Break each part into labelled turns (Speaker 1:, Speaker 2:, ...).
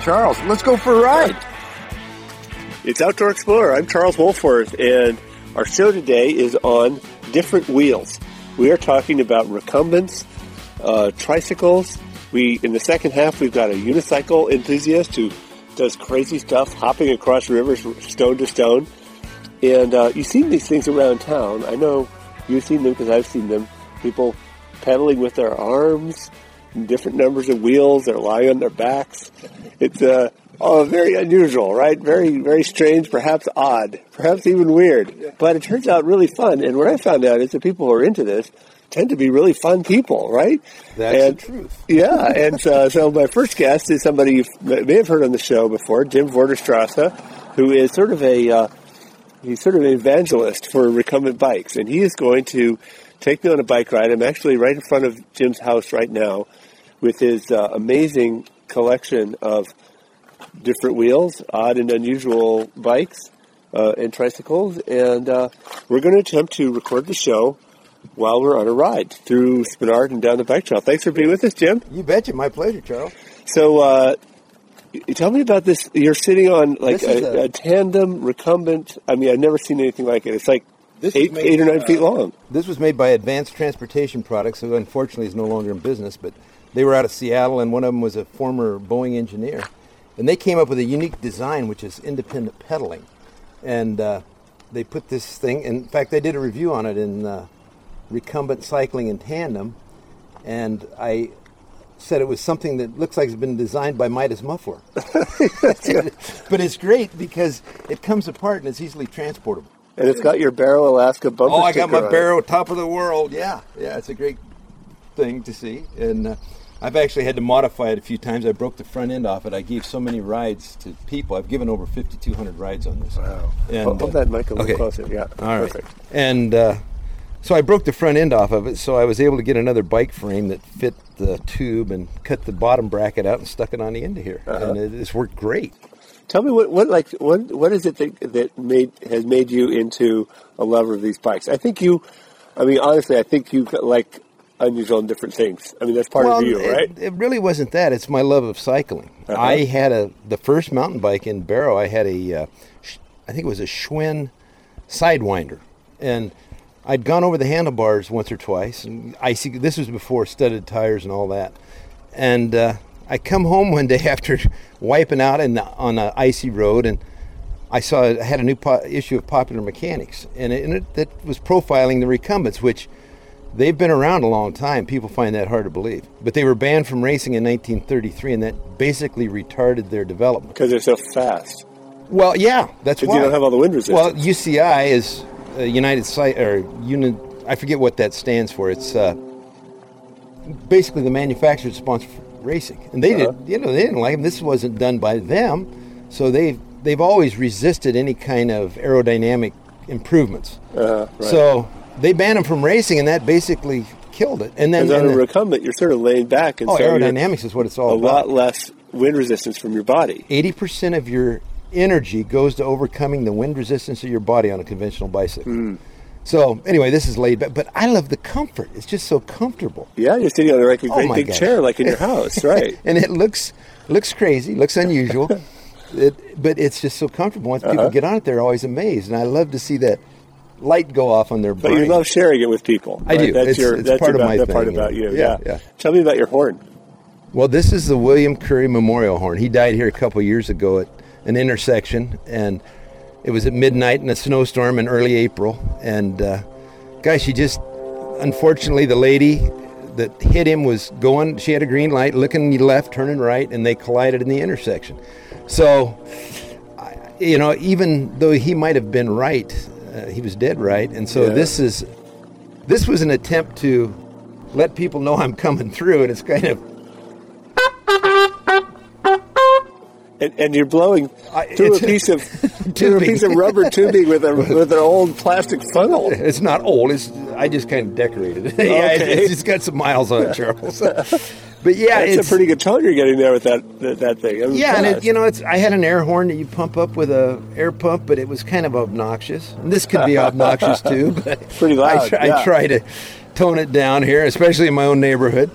Speaker 1: Charles. Let's go for a ride. It's Outdoor Explorer. I'm Charles Wolfworth, and our show today is on different wheels. We are talking about recumbents, tricycles. In the second half, we've got a unicycle enthusiast who does crazy stuff, hopping across rivers stone to stone. And you've seen these things around town. I know you've seen them because I've seen them. People pedaling with their arms, different numbers of wheels. They're lying on their backs. It's very unusual, right? Very, very strange, perhaps odd, perhaps even weird. But it turns out really fun. And what I found out is that people who are into this tend to be really fun people, right?
Speaker 2: That's the truth.
Speaker 1: Yeah, and so my first guest is somebody you may have heard on the show before, Jim Vorderstrasse, who is sort of he's sort of an evangelist for recumbent bikes, and he is going to take me on a bike ride. I'm actually right in front of Jim's house right now with his amazing collection of different wheels, odd and unusual bikes and tricycles, and we're going to attempt to record the show while we're on a ride through Spenard and down the bike trail. Thanks for being with us, Jim.
Speaker 2: You betcha. My pleasure, Charles.
Speaker 1: So tell me about this. You're sitting on like a tandem recumbent. I mean, I've never seen anything like it. It's like 8 or 9 feet long.
Speaker 2: This was made by Advanced Transportation Products, who unfortunately is no longer in business, but they were out of Seattle, and one of them was a former Boeing engineer. And they came up with a unique design, which is independent pedaling. And they put this thing, in fact, they did a review on it in Recumbent Cycling in Tandem, and I said it was something that looks like it's been designed by Midas Muffler. But it's great because it comes apart and it's easily transportable.
Speaker 1: And it's got your Barrow Alaska bumper sticker.
Speaker 2: Oh, I got my Barrow top of the world. Yeah, it's a great thing to see. And I've actually had to modify it a few times. I broke the front end off it. I gave so many rides to people. I've given over 5,200 rides on this.
Speaker 1: Wow.
Speaker 2: And,
Speaker 1: hold that mic a little closer. Yeah,
Speaker 2: all
Speaker 1: perfect.
Speaker 2: Right. And so I broke the front end off of it, so I was able to get another bike frame that fit the tube and cut the bottom bracket out and stuck it on the end of here. And it's worked great.
Speaker 1: Tell me what is it that has made you into a lover of these bikes? I think you like unusual and different things. I mean, that's part of you, right?
Speaker 2: It really wasn't that. It's my love of cycling. I had the first mountain bike in Barrow. I had I think it was a Schwinn Sidewinder, and I'd gone over the handlebars once or twice, and this was before studded tires and all that. And I come home one day after wiping out on an icy road, and I had a new issue of Popular Mechanics, and it was profiling the recumbents, which they've been around a long time. People find that hard to believe. But they were banned from racing in 1933, and that basically retarded their development.
Speaker 1: Because they're so fast.
Speaker 2: Well, yeah, that's why.
Speaker 1: Because you don't have all the wind resistance.
Speaker 2: Well, UCI is I forget what that stands for. It's basically the manufacturer's sponsor for racing, and they didn't like them. This wasn't done by them, so they've always resisted any kind of aerodynamic improvements. Right. So they banned them from racing, and that basically killed it. And then
Speaker 1: on a recumbent, you're sort of laying back, and so
Speaker 2: aerodynamics is what it's all about.
Speaker 1: A lot less wind resistance from your body.
Speaker 2: 80% of your energy goes to overcoming the wind resistance of your body on a conventional bicycle. So anyway, this is laid back, but I love the comfort. It's just so comfortable.
Speaker 1: Yeah, you're sitting on a great big chair like in your house, right?
Speaker 2: And it looks crazy, looks unusual, but it's just so comfortable. Once people get on it, they're always amazed, and I love to see that light go off on their brain.
Speaker 1: But you love sharing it with people.
Speaker 2: I do.
Speaker 1: That's
Speaker 2: it's part of my thing.
Speaker 1: Part about you.
Speaker 2: Yeah.
Speaker 1: Tell me about your horn.
Speaker 2: Well, this is the William Curry Memorial Horn. He died here a couple years ago at an intersection, and it was at midnight in a snowstorm in early April. And unfortunately, the lady that hit him was she had a green light, looking left, turning right, and they collided in the intersection. So, even though he might have been right, he was dead right. And so this was an attempt to let people know I'm coming through, and it's kind of...
Speaker 1: And you're blowing through a piece of rubber tubing with an old plastic funnel.
Speaker 2: It's not old. I just kind of decorated it. It's got some miles on it, Charles. But
Speaker 1: it's a pretty good tone you're getting there with that thing.
Speaker 2: And I had an air horn that you pump up with a air pump, but it was kind of obnoxious. And this could be obnoxious too. But
Speaker 1: pretty loud.
Speaker 2: I try to tone it down here, especially in my own neighborhood.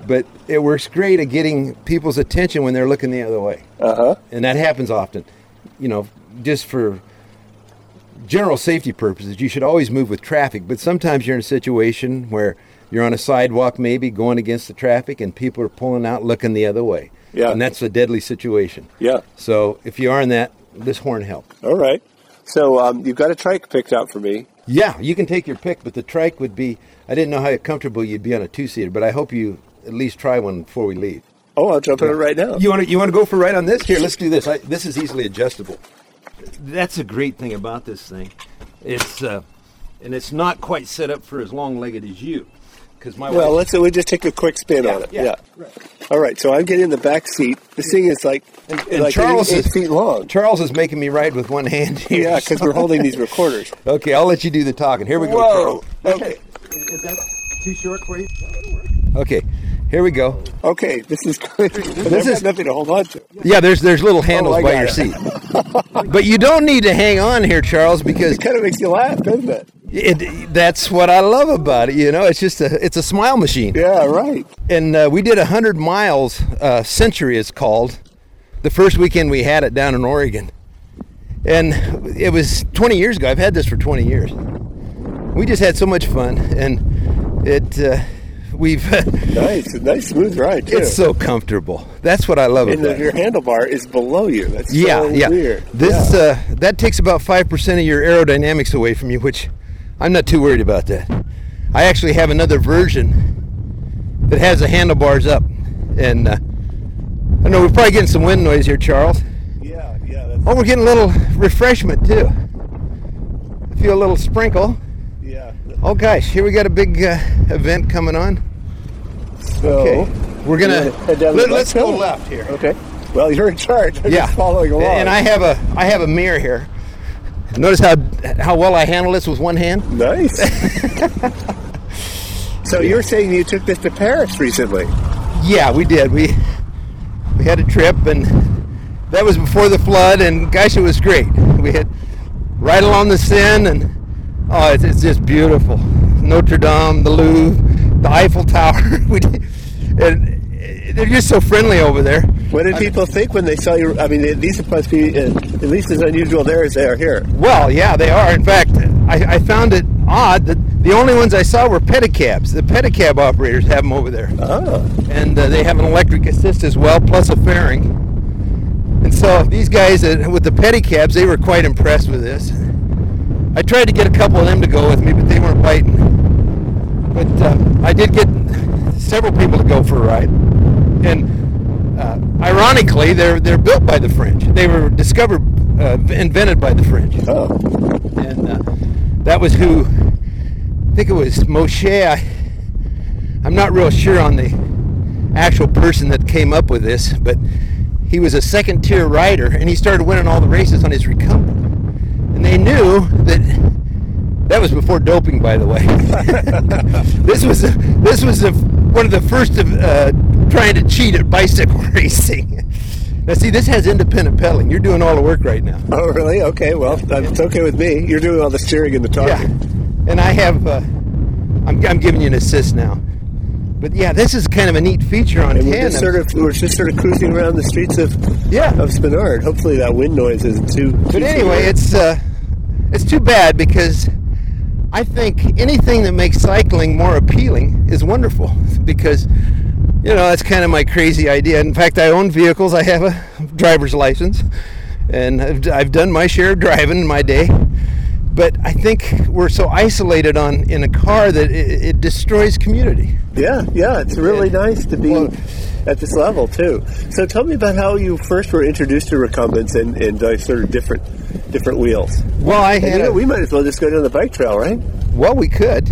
Speaker 2: But it works great at getting people's attention when they're looking the other way. And that happens often. You know, just for general safety purposes, you should always move with traffic. But sometimes you're in a situation where you're on a sidewalk maybe going against the traffic and people are pulling out looking the other way.
Speaker 1: Yeah.
Speaker 2: And that's a deadly situation.
Speaker 1: Yeah.
Speaker 2: So if you are in that, this horn helps.
Speaker 1: All right. So you've got a trike picked out for me.
Speaker 2: Yeah, you can take your pick, but the trike would be, I didn't know how comfortable you'd be on a two-seater, but I hope you at least try one before we leave.
Speaker 1: Oh, I'll jump in it right now.
Speaker 2: You want to go for a ride on this? Here, let's do this. This is easily adjustable. That's a great thing about this thing. It's and it's not quite set up for as long-legged as you.
Speaker 1: We just take a quick spin on it. Yeah.
Speaker 2: Right.
Speaker 1: All right, so I'm getting in the back seat. This thing is like
Speaker 2: Charles
Speaker 1: 8 feet long.
Speaker 2: Charles is making me ride with one hand here.
Speaker 1: Yeah, because we're holding these recorders.
Speaker 2: Okay, I'll let you do the talking. Here we go,
Speaker 1: Whoa.
Speaker 2: Charles.
Speaker 1: Okay.
Speaker 2: Is that too short for you? Okay, here we go.
Speaker 1: Okay, this is good. There's nothing to hold on to.
Speaker 2: Yeah, there's little handles by your seat. But you don't need to hang on here, Charles, because
Speaker 1: it kind of makes you laugh, doesn't it?
Speaker 2: That's what I love about it. You know, it's just it's a smile machine.
Speaker 1: Yeah, right.
Speaker 2: And we did 100 miles. Century is called. The first weekend we had it down in Oregon, and it was 20 years ago. I've had this for 20 years. We just had so much fun, and we've
Speaker 1: nice smooth ride too.
Speaker 2: It's so comfortable. That's what I love about it.
Speaker 1: And your handlebar is below you. That's
Speaker 2: so
Speaker 1: weird.
Speaker 2: This that takes about 5% of your aerodynamics away from you, which I'm not too worried about that. I actually have another version that has the handlebars up, and I know we're probably getting some wind noise here, Charles.
Speaker 1: Yeah.
Speaker 2: We're getting a little refreshment too. I feel a little sprinkle.
Speaker 1: Yeah.
Speaker 2: Oh gosh, here we got a big event coming on.
Speaker 1: So
Speaker 2: okay, we're gonna let's go left here.
Speaker 1: Okay. Well, you're in charge. I'm just following along.
Speaker 2: And I have a mirror here. Notice how well I handle this with one hand.
Speaker 1: Nice. So you're saying you took this to Paris recently?
Speaker 2: Yeah, we did. We had a trip, and that was before the flood, and gosh, it was great. We had right along the Seine, and it's just beautiful. Notre Dame, the Louvre, the Eiffel Tower. And they're just so friendly over there.
Speaker 1: What did people think when they saw you? I mean, these are supposed to be at least as unusual there as they are here.
Speaker 2: Well, yeah, they are. In fact, I found it odd that the only ones I saw were pedicabs. The pedicab operators have them over there.
Speaker 1: Oh.
Speaker 2: And they have an electric assist as well, plus a fairing. And so these guys with the pedicabs, they were quite impressed with this. I tried to get a couple of them to go with me, but they weren't biting. But I did get several people to go for a ride. And ironically, they're built by the French. They were invented by the French.
Speaker 1: Oh.
Speaker 2: And that was who, I think it was Moshe. I'm not real sure on the actual person that came up with this, but he was a second-tier rider, and he started winning all the races on his recumbent. And they knew that was before doping, by the way. This was one of the first of trying to cheat at bicycle racing. Now, see, this has independent pedaling. You're doing all the work right now.
Speaker 1: Oh, really? Okay, well, it's okay with me. You're doing all the steering and the talking.
Speaker 2: Yeah. And I have, I'm giving you an assist now. But yeah, this is kind of a neat feature on tandem.
Speaker 1: We're just sort of cruising around the streets of Spenard. Hopefully that wind noise isn't too.
Speaker 2: But anyway, it's too bad because I think anything that makes cycling more appealing is wonderful because, you know, that's kind of my crazy idea. In fact, I own vehicles. I have a driver's license, and I've done my share of driving in my day. But I think we're so isolated in a car that it destroys community. Yeah,
Speaker 1: it's really nice to be at this level too. So tell me about how you first were introduced to recumbents and sort of different wheels.
Speaker 2: Well,
Speaker 1: we might as well just go down the bike trail, right?
Speaker 2: Well, we could.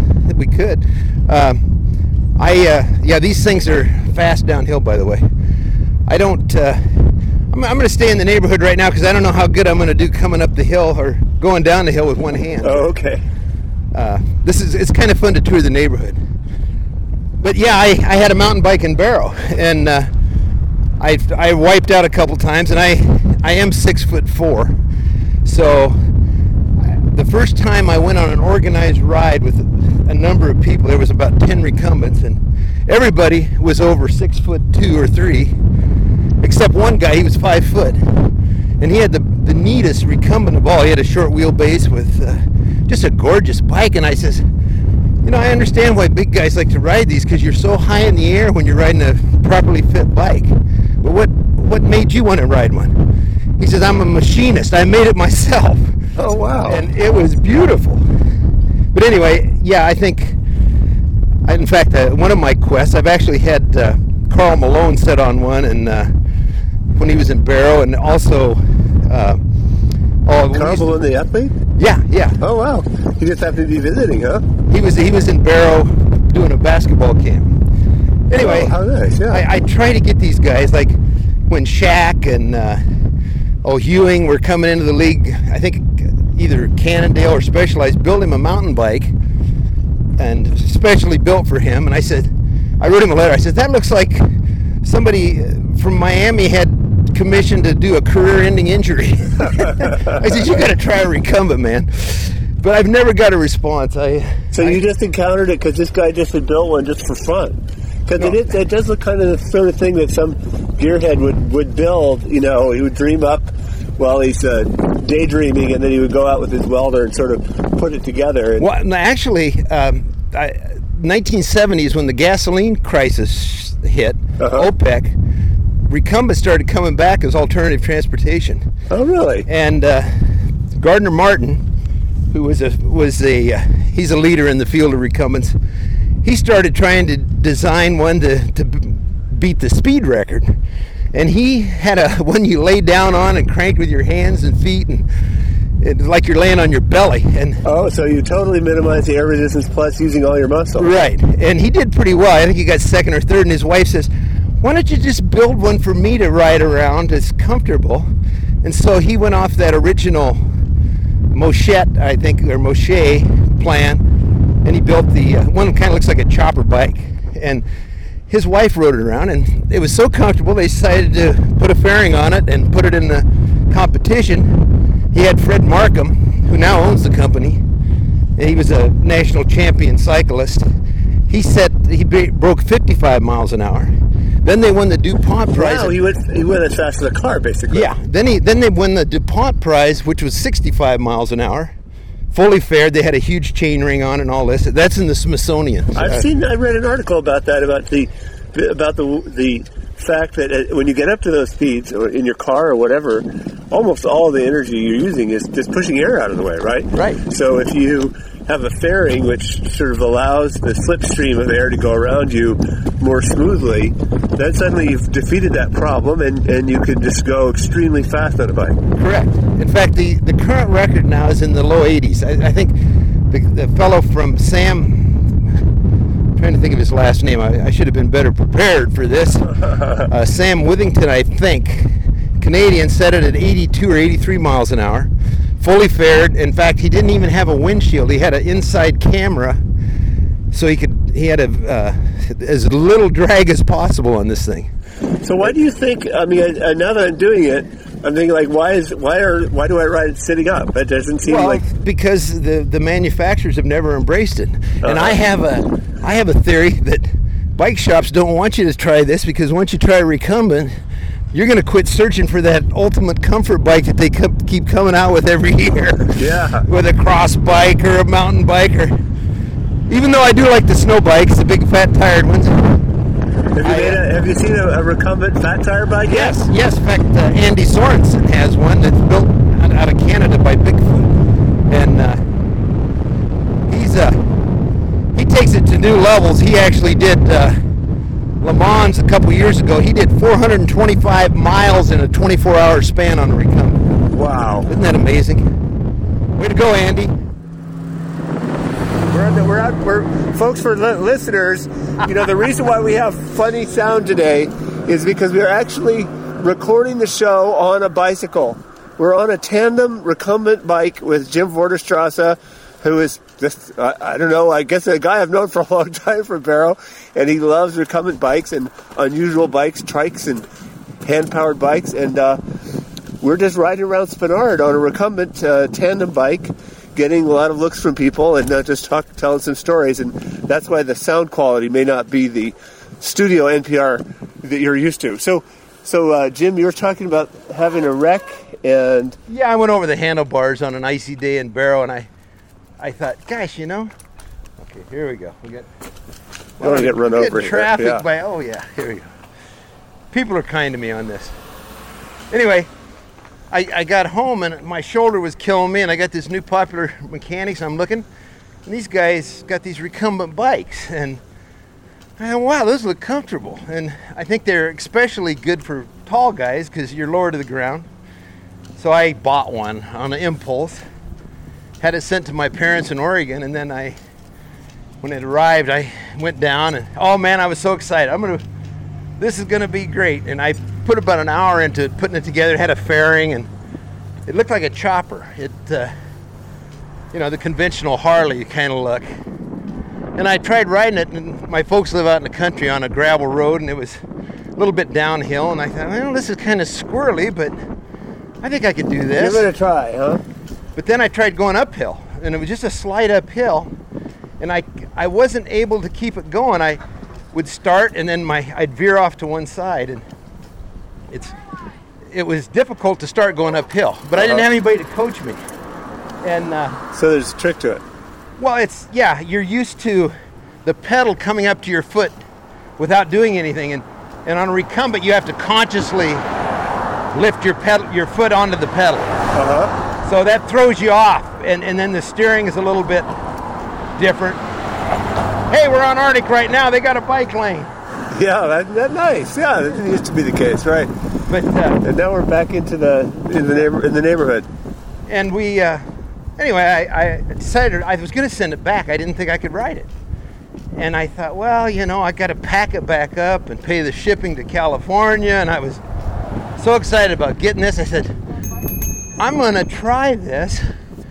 Speaker 2: These things are fast downhill, by the way. I don't. I'm going to stay in the neighborhood right now because I don't know how good I'm going to do coming up the hill or going down the hill with one hand.
Speaker 1: Oh, okay.
Speaker 2: It's kind of fun to tour the neighborhood. But yeah, I had a mountain bike in Barrow, and I wiped out a couple times, and I am 6'4", so the first time I went on an organized ride with a number of people, there was about 10 recumbents, and everybody was over 6'2" or 3", except one guy. He was 5 foot, and he had the neatest recumbent of all. He had a short wheelbase with just a gorgeous bike. And I says, I understand why big guys like to ride these, because you're so high in the air when you're riding a properly fit bike. But what made you want to ride one? He says, I'm a machinist. I made it myself.
Speaker 1: Oh, wow.
Speaker 2: And it was beautiful. But anyway, yeah, I think, in fact, one of my quests, I've actually had Carl Malone set on one, and when he was in Barrow, and also...
Speaker 1: Carl Malone, the athlete?
Speaker 2: Yeah.
Speaker 1: Oh, wow. He just happened to be visiting, huh?
Speaker 2: He was in Barrow doing a basketball camp. Anyway,
Speaker 1: how nice, yeah.
Speaker 2: I try to get these guys, like when Shaq and Ewing were coming into the league, I think either Cannondale or Specialized built him a mountain bike, and specially built for him. And I wrote him a letter. I said, that looks like somebody from Miami had commissioned to do a career-ending injury. I said, you got to try a recumbent, man. But I've never got a response.
Speaker 1: So you just encountered it because this guy just had built one just for fun? Because it does look kind of the sort of thing that some gearhead would build. He would dream up while he's daydreaming, and then he would go out with his welder and sort of put it together.
Speaker 2: Well, actually, 1970s, when the gasoline crisis hit, OPEC, recumbent started coming back as alternative transportation.
Speaker 1: Oh, really?
Speaker 2: And Gardner Martin, who he's a leader in the field of recumbents, he started trying to design one to beat the speed record. And he had one you lay down on and cranked with your hands and feet, and it's like you're laying on your belly. And
Speaker 1: so you totally minimize the air resistance plus using all your muscle.
Speaker 2: Right. And he did pretty well. I think he got second or third, and his wife says, why don't you just build one for me to ride around? It's comfortable. And so he went off that original Mochette, I think, or Moshe plan, and he built the one that kind of looks like a chopper bike. And his wife rode it around, and it was so comfortable they decided to put a fairing on it and put it in the competition. He had Fred Markham, who now owns the company, and he was a national champion cyclist. He broke 55 miles an hour. Then they won the DuPont prize.
Speaker 1: Wow, he went as fast as a car, basically.
Speaker 2: Yeah. Then they won the DuPont prize, which was 65 miles an hour, fully faired. They had a huge chain ring on and all this. That's in the Smithsonian.
Speaker 1: I read an article about that, about the fact that when you get up to those speeds, or in your car or whatever, almost all the energy you're using is just pushing air out of the way, right?
Speaker 2: Right.
Speaker 1: So if you have a fairing which sort of allows the slipstream of air to go around you more smoothly, then suddenly you've defeated that problem, and you can just go extremely fast on a bike.
Speaker 2: Correct. In fact, the current record now is in the low 80s. I think the fellow from Sam, I'm trying to think of his last name. I should have been better prepared for this. Sam Withington, I think, Canadian, set it at 82 or 83 miles an hour. Fully faired. In fact, he didn't even have a windshield. He had an inside camera, so he had as little drag as possible on this thing.
Speaker 1: So why do you think? I mean, now that I'm doing it, I'm thinking like, why do I ride it sitting up? It doesn't seem
Speaker 2: because the manufacturers have never embraced it. And I have a theory that bike shops don't want you to try this, because once you try recumbent, you're going to quit searching for that ultimate comfort bike that they keep coming out with every year.
Speaker 1: Yeah.
Speaker 2: With a cross bike or a mountain bike, or even though I do like the snow bikes, the big fat tired ones.
Speaker 1: Have you seen a recumbent fat tire bike yet?
Speaker 2: Yes. In fact, Andy Sorensen has one that's built out of Canada by Bigfoot, and he takes it to new levels. He actually did Le Mans a couple years ago. He did 425 miles in a 24-hour span on a recumbent.
Speaker 1: Wow.
Speaker 2: Isn't that amazing? Way to go, Andy.
Speaker 1: Folks, for listeners, the reason why we have funny sound today is because we are actually recording the show on a bicycle. We're on a tandem recumbent bike with Jim Vorderstrasse, who is just, I don't know, I guess a guy I've known for a long time from Barrow, and he loves recumbent bikes and unusual bikes, trikes and hand-powered bikes, and we're just riding around Spenard on a recumbent tandem bike, getting a lot of looks from people and just telling some stories, and that's why the sound quality may not be the studio NPR that you're used to. So Jim, you were talking about having a wreck, and
Speaker 2: yeah, I went over the handlebars on an icy day in Barrow, and I thought, gosh, okay, here we go. We got.
Speaker 1: I don't want to get run over.
Speaker 2: Traffic
Speaker 1: here. Yeah.
Speaker 2: by. Oh yeah, here we go. People are kind to me on this. Anyway, I got home and my shoulder was killing me, and I got this new Popular Mechanics. I'm looking, and these guys got these recumbent bikes, and I thought, wow, those look comfortable. And I think they're especially good for tall guys because you're lower to the ground. So I bought one on an impulse, had it sent to my parents in Oregon, and then when it arrived, I went down, and oh man, I was so excited. This is gonna be great. And I put about an hour into putting it together. It had a fairing, and it looked like a chopper. It, the conventional Harley kind of look. And I tried riding it, and my folks live out in the country on a gravel road, and it was a little bit downhill, and I thought, well, this is kind of squirrely, but I think I could do this.
Speaker 1: Give it a try, huh?
Speaker 2: But then I tried going uphill, and it was just a slight uphill, and I wasn't able to keep it going. I would start, and then I'd veer off to one side, and it was difficult to start going uphill, but I didn't have anybody to coach me. And
Speaker 1: so there's a trick to it.
Speaker 2: Well, you're used to the pedal coming up to your foot without doing anything, and on a recumbent you have to consciously lift your foot onto the pedal. So that throws you off, and then the steering is a little bit different. Hey, we're on Arctic right now. They got a bike lane.
Speaker 1: Yeah, that's nice. Yeah, that used to be the case, right?
Speaker 2: But
Speaker 1: and now we're back in the neighborhood.
Speaker 2: And we anyway, I decided I was going to send it back. I didn't think I could ride it, and I thought, well, I got to pack it back up and pay the shipping to California. And I was so excited about getting this. I said, I'm going to try this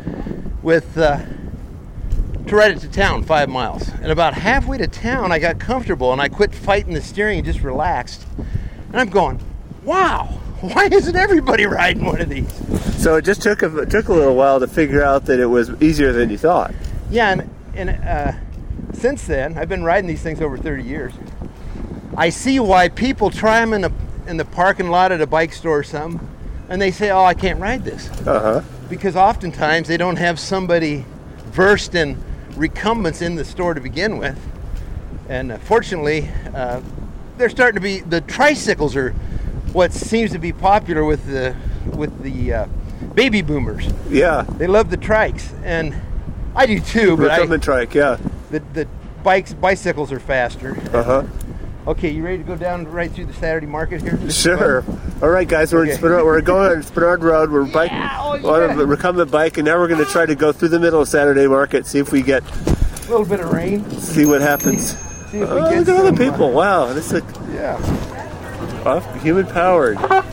Speaker 2: to ride it to town 5 miles. And about halfway to town, I got comfortable, and I quit fighting the steering and just relaxed. And I'm going, wow, why isn't everybody riding one of these?
Speaker 1: So it just took a little while to figure out that it was easier than you thought.
Speaker 2: Yeah, and since then, I've been riding these things over 30 years. I see why people try them in the parking lot at a bike store or something, and they say, oh, I can't ride this. Because oftentimes they don't have somebody versed in recumbents in the store to begin with. And fortunately, they're starting to be, the tricycles are what seems to be popular with the baby boomers.
Speaker 1: Yeah.
Speaker 2: They love the trikes, and I do too, but
Speaker 1: recumbent trike, yeah.
Speaker 2: The bicycles are faster. Okay, you ready to go down right through the Saturday market here?
Speaker 1: Sure. All right, guys, we're going on Spenard Road. We're on a recumbent bike, and now we're going to try to go through the middle of Saturday market, see if we get
Speaker 2: a little bit of rain.
Speaker 1: See what happens.
Speaker 2: See if we get
Speaker 1: look at all the people. Wow, this is human powered.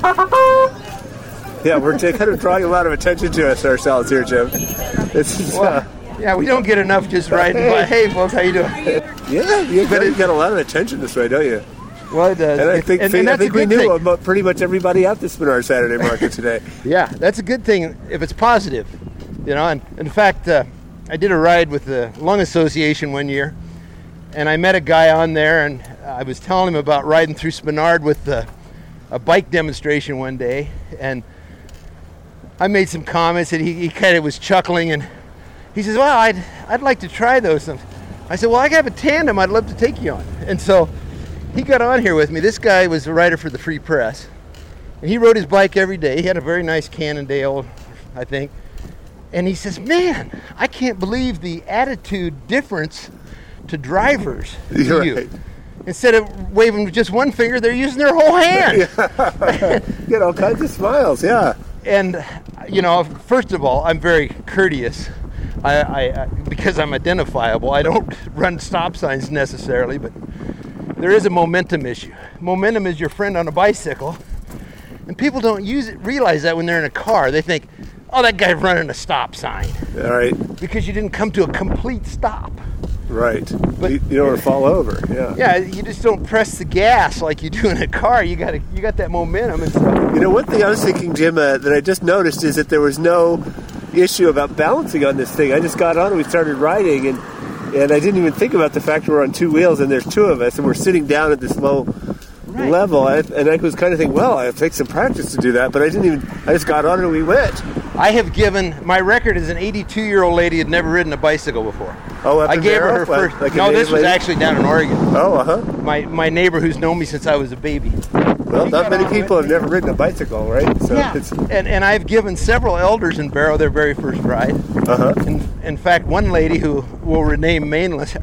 Speaker 1: Yeah, we're kind of drawing a lot of attention to us ourselves here, Jim.
Speaker 2: Yeah, we don't get enough just riding by. Hey, folks, how you doing?
Speaker 1: Yeah, you get a lot of attention this way, don't you?
Speaker 2: Well, it does.
Speaker 1: And I think we knew about pretty much everybody at the Spenard Saturday market today.
Speaker 2: Yeah, that's a good thing if it's positive, And in fact, I did a ride with the Lung Association one year, and I met a guy on there, and I was telling him about riding through Spenard with a bike demonstration one day, and I made some comments, and he kind of was chuckling, and he says, well, I'd like to try those. I said, well, I have a tandem I'd love to take you on. And so he got on here with me. This guy was a writer for the Free Press, and he rode his bike every day. He had a very nice Cannondale, I think. And he says, man, I can't believe the attitude difference to drivers to you. Right. Instead of waving with just one finger, they're using their whole hand.
Speaker 1: Get all kinds of smiles, yeah.
Speaker 2: And, first of all, I'm very courteous. I because I'm identifiable, I don't run stop signs necessarily, but there is a momentum issue. Momentum is your friend on a bicycle, and people don't realize that when they're in a car. They think, oh, that guy's running a stop sign.
Speaker 1: All right.
Speaker 2: Because you didn't come to a complete stop.
Speaker 1: Right. But you don't want to fall over. Yeah.
Speaker 2: Yeah, you just don't press the gas like you do in a car. You got that momentum. And so.
Speaker 1: One thing I was thinking, Jim, that I just noticed is that there was no issue about balancing on this thing. I just got on and we started riding, And I didn't even think about the fact we're on two wheels and there's two of us and we're sitting down at this low level. And I was kind of thinking, well, I have to take some practice to do that, but I just got on and we went.
Speaker 2: I have given, my record is an 82-year-old lady who had never ridden a bicycle before.
Speaker 1: Oh, up
Speaker 2: I
Speaker 1: in
Speaker 2: gave
Speaker 1: Barrow?
Speaker 2: her her first.
Speaker 1: Like
Speaker 2: No, this was actually down in Oregon.
Speaker 1: Oh,
Speaker 2: My neighbor who's known me since I was a baby.
Speaker 1: Well, not many people have never ridden a bicycle, right? So
Speaker 2: yeah, and I've given several elders in Barrow their very first ride. In fact, one lady who will remain nameless,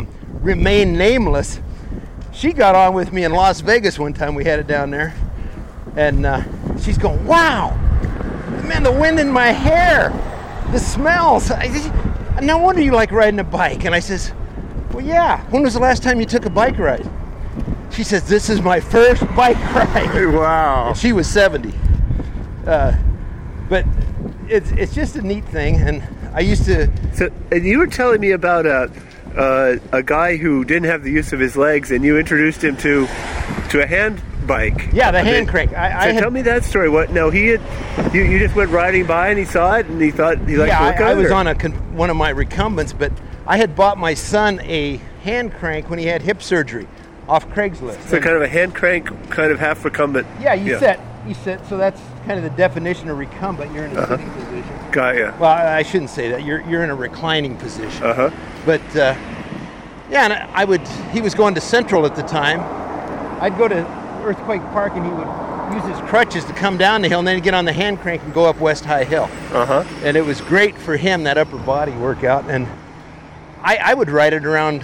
Speaker 2: she got on with me in Las Vegas one time. We had it down there, and she's going, "Wow, man, the wind in my hair, the smells. No wonder you like riding a bike." And I says, "Well, yeah. When was the last time you took a bike ride?" She says, "This is my first bike ride."
Speaker 1: Wow.
Speaker 2: And she was 70. But it's just a neat thing, and I used to.
Speaker 1: So, and you were telling me about a guy who didn't have the use of his legs, and you introduced him to a hand bike.
Speaker 2: Yeah, the hand crank.
Speaker 1: Tell me that story. What? No, you just went riding by and he saw it and he thought he liked to look at it.
Speaker 2: I was on one of my recumbents, but I had bought my son a hand crank when he had hip surgery off Craigslist.
Speaker 1: So kind of a hand crank, kind of half recumbent.
Speaker 2: Yeah, you sit. So that's kind of the definition of recumbent. You're in a sitting position.
Speaker 1: Got ya.
Speaker 2: Well, I shouldn't say that. You're in a reclining position. But yeah, and he was going to Central at the time. I'd go to Earthquake Park and he would use his crutches to come down the hill and then he'd get on the hand crank and go up West High Hill. And it was great for him, that upper body workout. And I would ride it around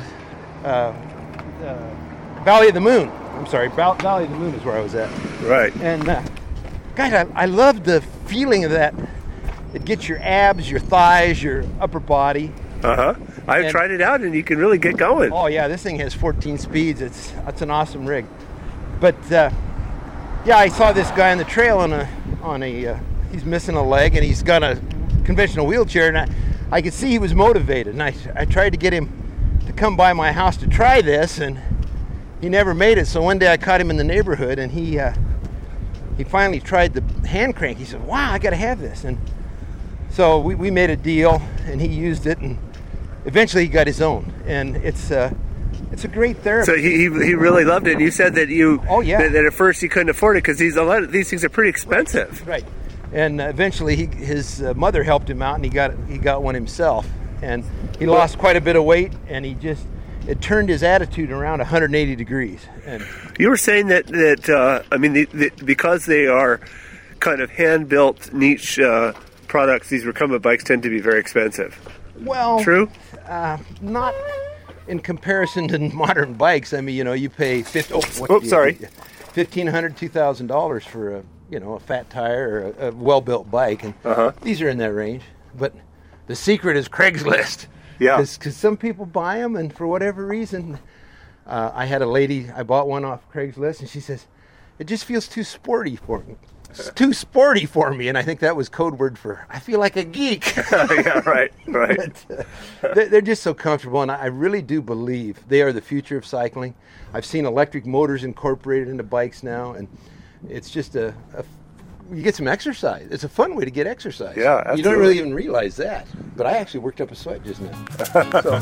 Speaker 2: Valley of the Moon. I'm sorry, Valley of the Moon is where I was at.
Speaker 1: Right.
Speaker 2: And guys, I love the feeling of that. It gets your abs, your thighs, your upper body.
Speaker 1: I've tried it out and you can really get going.
Speaker 2: Oh yeah, this thing has 14 speeds. It's an awesome rig. But yeah, I saw this guy on the trail on a he's missing a leg and he's got a conventional wheelchair, and I could see he was motivated, and I tried to get him to come by my house to try this, and he never made it. So one day I caught him in the neighborhood, and he finally tried the hand crank. He said, "Wow, I got to have this." And so we made a deal, and he used it, and eventually he got his own. And it's a great therapy.
Speaker 1: So he really loved it. And you said that that at first he couldn't afford it because a lot of these things are pretty expensive.
Speaker 2: Right. And eventually his mother helped him out, and he got one himself, and he lost quite a bit of weight, and it turned his attitude around 180 degrees. And
Speaker 1: you were saying that because they are kind of hand-built niche products, these recumbent bikes tend to be very expensive.
Speaker 2: Well,
Speaker 1: true?
Speaker 2: Not in comparison to modern bikes. I mean, you pay $1,500, $2,000 for a fat tire or a well-built bike, and these are in that range. But the secret is Craigslist.
Speaker 1: Yeah.
Speaker 2: Because some people buy them, and for whatever reason, I had a lady, I bought one off Craigslist, and she says, "It just feels too sporty for me." It's too sporty for me, and I think that was code word for I feel like a geek.
Speaker 1: Yeah, right.
Speaker 2: But, they're just so comfortable, and I really do believe they are the future of cycling. I've seen electric motors incorporated into bikes now, and it's just you get some exercise. It's a fun way to get exercise.
Speaker 1: Yeah, absolutely.
Speaker 2: You don't really even realize that, but I actually worked up a sweat just now. So,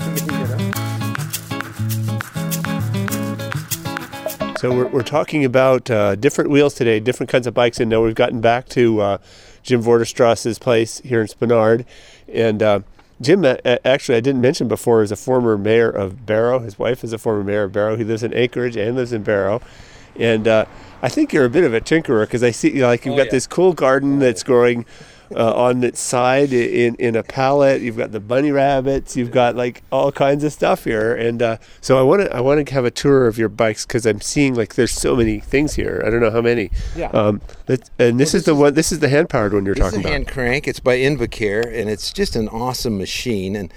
Speaker 1: So we're talking about different wheels today, different kinds of bikes, and now we've gotten back to Jim Vorderstrass's place here in Spenard. And Jim, actually, I didn't mention before, is a former mayor of Barrow. His wife is a former mayor of Barrow. He lives in Anchorage and lives in Barrow. And I think you're a bit of a tinkerer because I see you've got this cool garden that's growing on its side in a pallet. You've got the bunny rabbits. You've got like all kinds of stuff here. And so I want to have a tour of your bikes because I'm seeing like there's so many things here. I don't know how many.
Speaker 2: Yeah.
Speaker 1: This is the hand powered one you're talking about.
Speaker 2: This is a hand crank. It's by Invacare, and it's just an awesome machine. And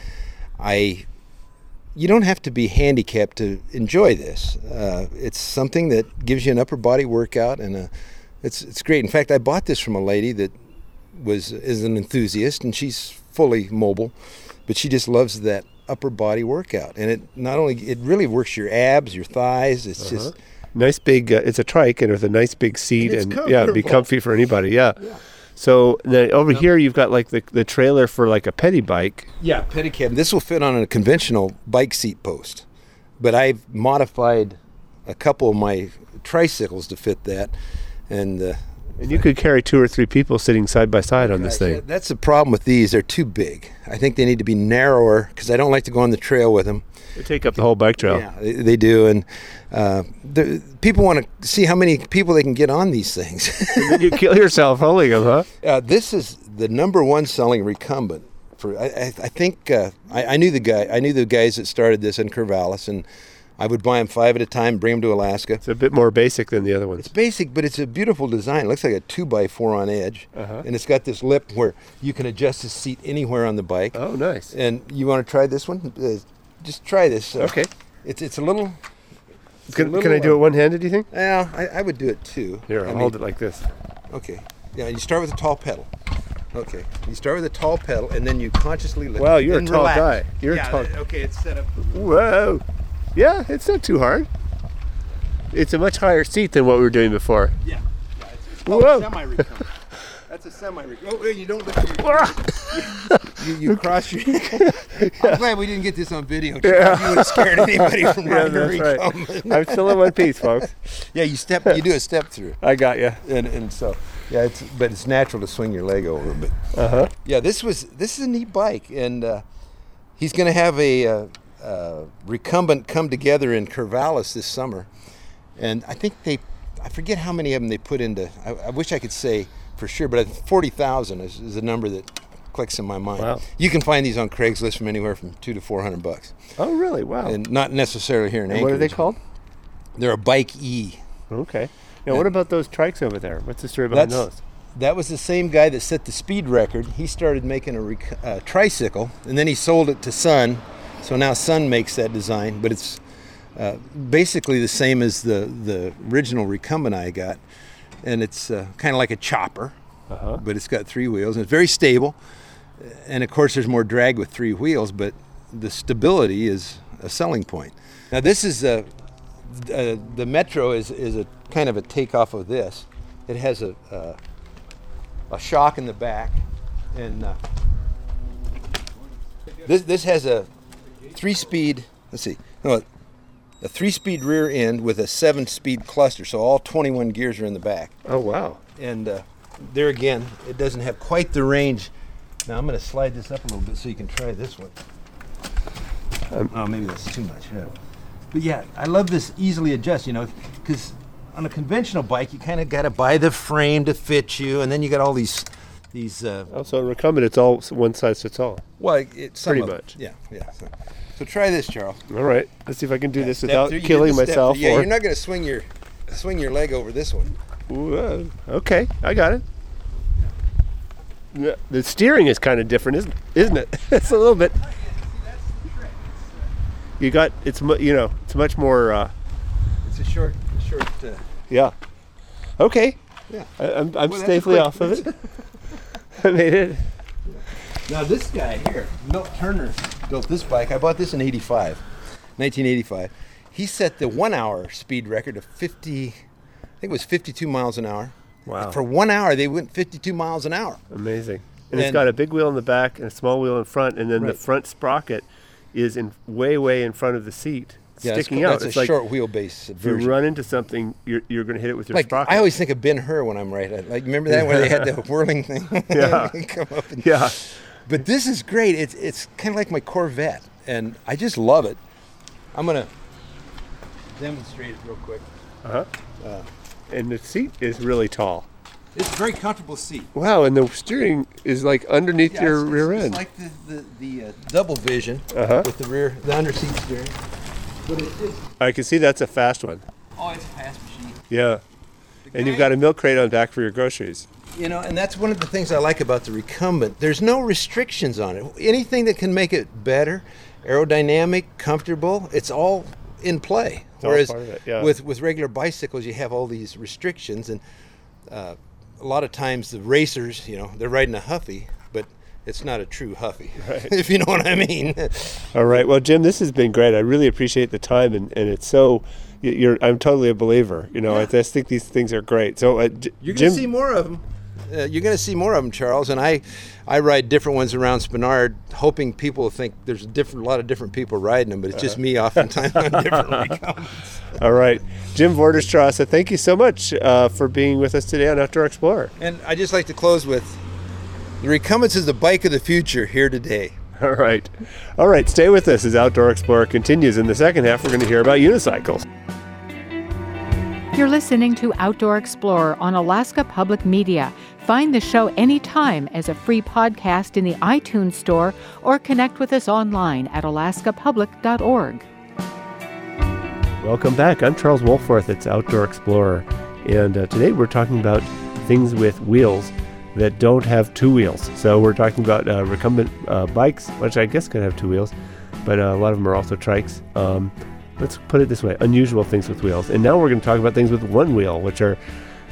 Speaker 2: you don't have to be handicapped to enjoy this. It's something that gives you an upper body workout, and it's great. In fact, I bought this from a lady that is an enthusiast, and she's fully mobile, but she just loves that upper body workout. And it really works your abs, your thighs. It's just
Speaker 1: nice big. It's a trike and with a nice big seat, and yeah, it'd be comfy for anybody. Yeah. So over here you've got like the trailer for like a petty bike.
Speaker 2: Yeah, pedicab. This will fit on a conventional bike seat post, but I've modified a couple of my tricycles to fit that, and
Speaker 1: you could carry 2 or 3 people sitting side by side on this thing.
Speaker 2: Yeah, that's the problem with these. They're too big. I think they need to be narrower because I don't like to go on the trail with them.
Speaker 1: They take up the whole bike trail.
Speaker 2: Yeah, they do, and people want to see how many people they can get on these things.
Speaker 1: And then you kill yourself holding them, huh?
Speaker 2: This is the #1 selling recumbent. I think I knew the guy. I knew the guys that started this in Corvallis, and I would buy them 5 at a time, bring them to Alaska.
Speaker 1: It's a bit more basic than the other ones.
Speaker 2: It's basic, but it's a beautiful design. It looks like a 2x4 on edge, and it's got this lip where you can adjust the seat anywhere on the bike.
Speaker 1: Oh, nice.
Speaker 2: And you want to try this one? Just try this.
Speaker 1: Okay.
Speaker 2: It's a little.
Speaker 1: Can I do it one-handed, do you think?
Speaker 2: Yeah, I would do it too.
Speaker 1: Here, I'll hold it like this.
Speaker 2: Okay. Yeah, you start with a tall pedal. Okay. You start with a tall pedal, and then you consciously lift.
Speaker 1: Wow, you're a tall guy. You're a tall.
Speaker 2: Okay, it's set up.
Speaker 1: Whoa. Yeah, it's not too hard. It's a much higher seat than what we were doing before.
Speaker 2: Yeah. It's called a semi-recumbent. That's a semi-recumbent. Oh, you don't lift your... you cross your... I'm glad we didn't get this on video. Yeah. You would have scared anybody from riding a recumbent.
Speaker 1: Right. I'm still in one piece, folks.
Speaker 2: Yeah, you do a step through.
Speaker 1: I got you.
Speaker 2: And so, yeah, but it's natural to swing your leg over. But yeah, this is a neat bike, and he's going to have a recumbent come together in Corvallis this summer, and I think I forget how many of them they put into. I wish I could say for sure, but 40,000 is a number that clicks in my mind.
Speaker 1: Wow.
Speaker 2: You can find these on Craigslist from anywhere from $200 to $400.
Speaker 1: Oh, really? Wow.
Speaker 2: And not necessarily here in Anchorage.
Speaker 1: What are they called?
Speaker 2: They're a Bike E.
Speaker 1: Okay. Now, what about those trikes over there? What's the story behind those?
Speaker 2: That was the same guy that set the speed record. He started making a tricycle, and then he sold it to Sun. So now Sun makes that design, but it's basically the same as the original recumbent I got. And it's kind of like a chopper, but it's got 3 wheels, and it's very stable. And of course, there's more drag with 3 wheels, but the stability is a selling point. Now, this is the Metro is a kind of a takeoff of this. It has a shock in the back, and this has a 3-speed. Let's see. No, a 3-speed rear end with a 7-speed cluster, so all 21 gears are in the back.
Speaker 1: Oh, wow.
Speaker 2: And there again, it doesn't have quite the range. Now I'm going to slide this up a little bit so you can try this one. Oh, maybe that's too much. Yeah. But yeah, I love this easily adjust, because on a conventional bike, you kind of got to buy the frame to fit you, and then you got all these.
Speaker 1: Also, recumbent, it's all one size fits all.
Speaker 2: Well, it's
Speaker 1: pretty much.
Speaker 2: Yeah. So try this, Charles.
Speaker 1: All right. Let's see if I can do this without killing myself.
Speaker 2: Yeah, you're not going to swing your leg over this one.
Speaker 1: Ooh, okay, I got it. Yeah, the steering is kind of different, isn't it? It's a little bit. You got it's much more.
Speaker 2: It's a short.
Speaker 1: Yeah. Okay.
Speaker 2: Yeah.
Speaker 1: I'm safely off of it. I made it.
Speaker 2: Now this guy here, Milt Turner, built this bike. I bought this in 1985. He set the 1-hour speed record of 50, I think it was 52 miles an hour.
Speaker 1: Wow.
Speaker 2: For 1 hour, they went 52 miles an hour.
Speaker 1: Amazing. And it's got a big wheel in the back and a small wheel in front, and then the front sprocket is way in front of the seat, sticking out.
Speaker 2: That's a short wheelbase version.
Speaker 1: If you run into something, you're going to hit it with your sprocket.
Speaker 2: I always think of Ben-Hur when I'm right. Remember that where they had the whirling thing?
Speaker 1: Yeah.
Speaker 2: Come up and,
Speaker 1: yeah.
Speaker 2: But this is great. It's kind of like my Corvette, and I just love it. I'm going to demonstrate it real quick.
Speaker 1: And the seat is really tall.
Speaker 2: It's a very comfortable seat.
Speaker 1: Wow, and the steering is like underneath your rear end.
Speaker 2: It's like the double vision with the under seat steering. But
Speaker 1: I can see that's a fast one.
Speaker 2: Oh, it's a fast machine.
Speaker 1: Yeah. And you've got a milk crate on the back for your groceries.
Speaker 2: And that's one of the things I like about the recumbent. There's no restrictions on it. Anything that can make it better, aerodynamic, comfortable, it's all in play. Whereas with regular bicycles, you have all these restrictions, and a lot of times the racers, they're riding a Huffy, but it's not a true Huffy,
Speaker 1: right.
Speaker 2: If you know what I mean.
Speaker 1: All right. Well, Jim, this has been great. I really appreciate the time, and it's so. I'm totally a believer. I just think these things are great. So
Speaker 2: you're going to see more of them. You're going to see more of them, Charles. And I ride different ones around Spenard, hoping people think there's a lot of different people riding them, but it's just me oftentimes on different recumbents.
Speaker 1: All right. Jim Vorderstrasse, thank you so much for being with us today on Outdoor Explorer.
Speaker 2: And I'd just like to close with, the recumbents is the bike of the future here today.
Speaker 1: All right. All right. Stay with us as Outdoor Explorer continues. In the second half, we're going to hear about unicycles.
Speaker 3: You're listening to Outdoor Explorer on Alaska Public Media. Find the show anytime as a free podcast in the iTunes Store or connect with us online at alaskapublic.org.
Speaker 1: Welcome back. I'm Charles Wolforth. It's Outdoor Explorer. And today we're talking about things with wheels that don't have two wheels. So we're talking about recumbent bikes, which I guess could have two wheels, but a lot of them are also trikes. Let's put it this way, unusual things with wheels. And now we're going to talk about things with one wheel, which are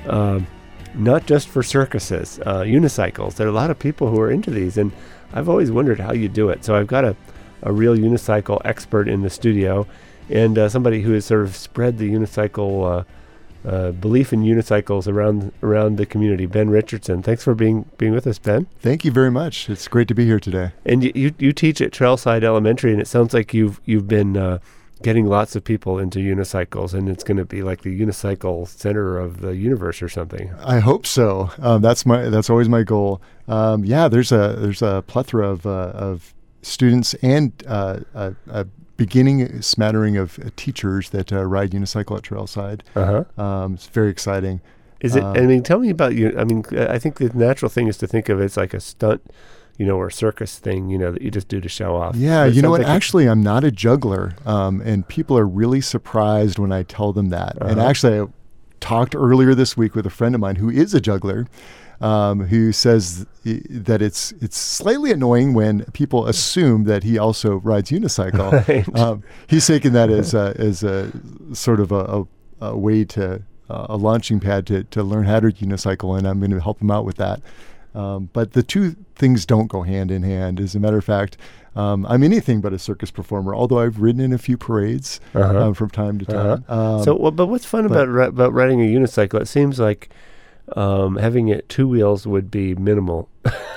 Speaker 1: not just for circuses, unicycles. There are a lot of people who are into these, and I've always wondered how you do it. So I've got a real unicycle expert in the studio, and somebody who has sort of spread the unicycle belief in unicycles around the community. Ben Richardson, thanks for being with us, Ben.
Speaker 4: Thank you very much. It's great to be here today.
Speaker 1: And you teach at Trailside Elementary, and it sounds like you've been getting lots of people into unicycles, and it's going to be like the unicycle center of the universe or something.
Speaker 4: I hope so. That's always my goal. There's a plethora of students and a beginning smattering of teachers that ride unicycle at Trailside. It's very exciting.
Speaker 1: Is it? I mean, tell me about you. I mean, I think the natural thing is to think of it as like a stunt, or a circus thing, that you just do to show off.
Speaker 4: Yeah, you know what? Actually, I'm not a juggler, and people are really surprised when I tell them that. And actually, I talked earlier this week with a friend of mine who is a juggler, who says that it's slightly annoying when people assume that he also rides unicycle. Right. He's taken that as a sort of a way to a launching pad to learn how to unicycle, and I'm going to help him out with that. But the two things don't go hand in hand. As a matter of fact, I'm anything but a circus performer, although I've ridden in a few parades from time to time.
Speaker 1: But what's fun about riding a unicycle? It seems like having it two wheels would be minimal.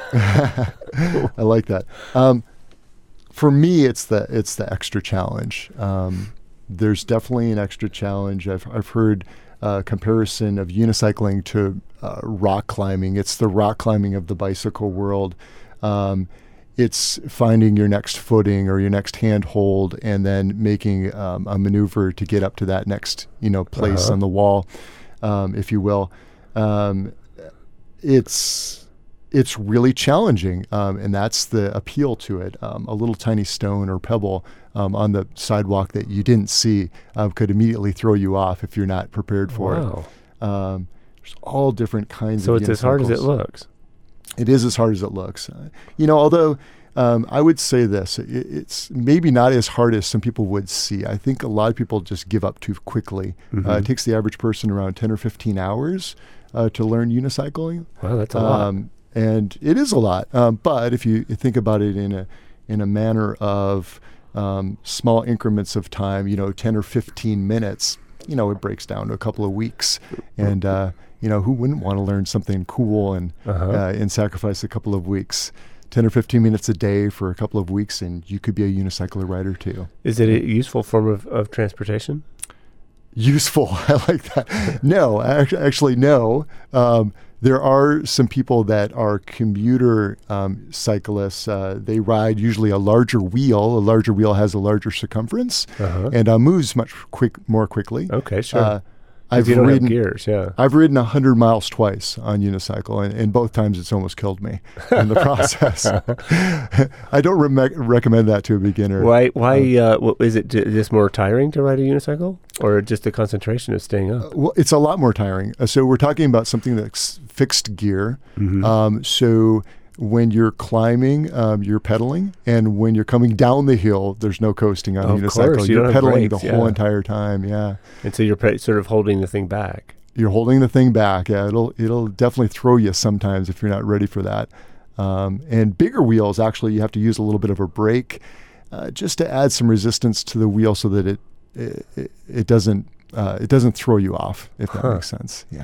Speaker 4: I like that. For me, it's the extra challenge. There's definitely an extra challenge. I've heard comparison of unicycling to rock climbing. It's the rock climbing of the bicycle world. It's finding your next footing or your next handhold and then making a maneuver to get up to that next place on the wall, if you will. It's really challenging, and that's the appeal to it. A little tiny stone or pebble on the sidewalk that you didn't see could immediately throw you off if you're not prepared for it. There's all different kinds of
Speaker 1: So it's as hard as it looks.
Speaker 4: It is as hard as it looks. Although I would say this, it's maybe not as hard as some people would see. I think a lot of people just give up too quickly. It takes the average person around 10 or 15 hours to learn unicycling.
Speaker 1: Wow, that's a lot.
Speaker 4: And it is a lot. But if you think about it in a manner of small increments of time, 10 or 15 minutes, it breaks down to a couple of weeks. And, who wouldn't want to learn something cool and sacrifice a couple of weeks? 10 or 15 minutes a day for a couple of weeks, and you could be a unicycle rider too.
Speaker 1: Is it a useful form of transportation?
Speaker 4: Useful. I like that. No, actually, no. There are some people that are commuter cyclists. They ride usually a larger wheel. A larger wheel has a larger circumference and moves more quickly.
Speaker 1: Okay, sure.
Speaker 4: I've
Speaker 1: you don't
Speaker 4: ridden
Speaker 1: have gears, yeah.
Speaker 4: I've ridden 100 miles twice on unicycle, and both times it's almost killed me in the process. I don't recommend that to a beginner.
Speaker 1: Why? Is it just more tiring to ride a unicycle, or just the concentration of staying up?
Speaker 4: Well, it's a lot more tiring. So we're talking about something that's fixed gear. So when you're climbing, you're pedaling, and when you're coming down the hill, there's no coasting on a unicycle.
Speaker 1: Course,
Speaker 4: you're pedaling
Speaker 1: brakes,
Speaker 4: the whole entire time. Yeah.
Speaker 1: And so you're sort of holding the thing back.
Speaker 4: You're holding the thing back. Yeah, it'll definitely throw you sometimes if you're not ready for that. And bigger wheels, actually, you have to use a little bit of a brake just to add some resistance to the wheel so that it doesn't throw you off, if that makes sense. Yeah.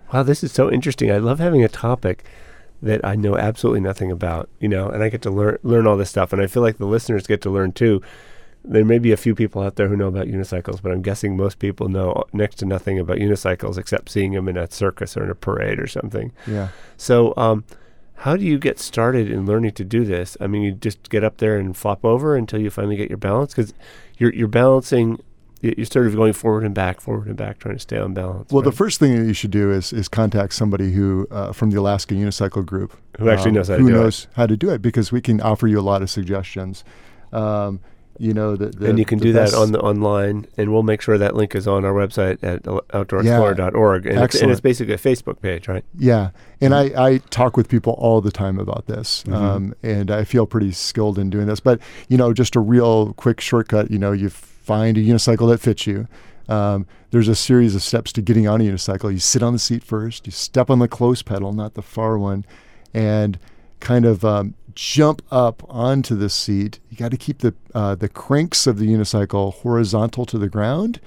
Speaker 5: Wow, this is so interesting. I love having a topic that I know absolutely nothing about, and I get to learn all this stuff, and I feel like the listeners get to learn too. There may be a few people out there who know about unicycles, but I'm guessing most people know next to nothing about unicycles except seeing them in a circus or in a parade or something.
Speaker 4: Yeah.
Speaker 5: So how do you get started in learning to do this? I mean, you just get up there and flop over until you finally get your balance? Because you're balancing... You're sort of going forward and back, trying to stay on balance.
Speaker 4: Well,
Speaker 5: right?
Speaker 4: the first thing that you should do is contact somebody who from the Alaska Unicycle Group
Speaker 5: who actually knows how to do it, because we can offer you a lot of suggestions. And you can do that online, and we'll make sure that link is on our website at outdoorexplorer.org. And it's basically a Facebook page, right?
Speaker 4: Yeah. And I talk with people all the time about this, and I feel pretty skilled in doing this. But, just a real quick shortcut, you find a unicycle that fits you. There's a series of steps to getting on a unicycle. You sit on the seat first, you step on the close pedal, not the far one, and kind of jump up onto the seat. You got to keep the cranks of the unicycle horizontal to the ground,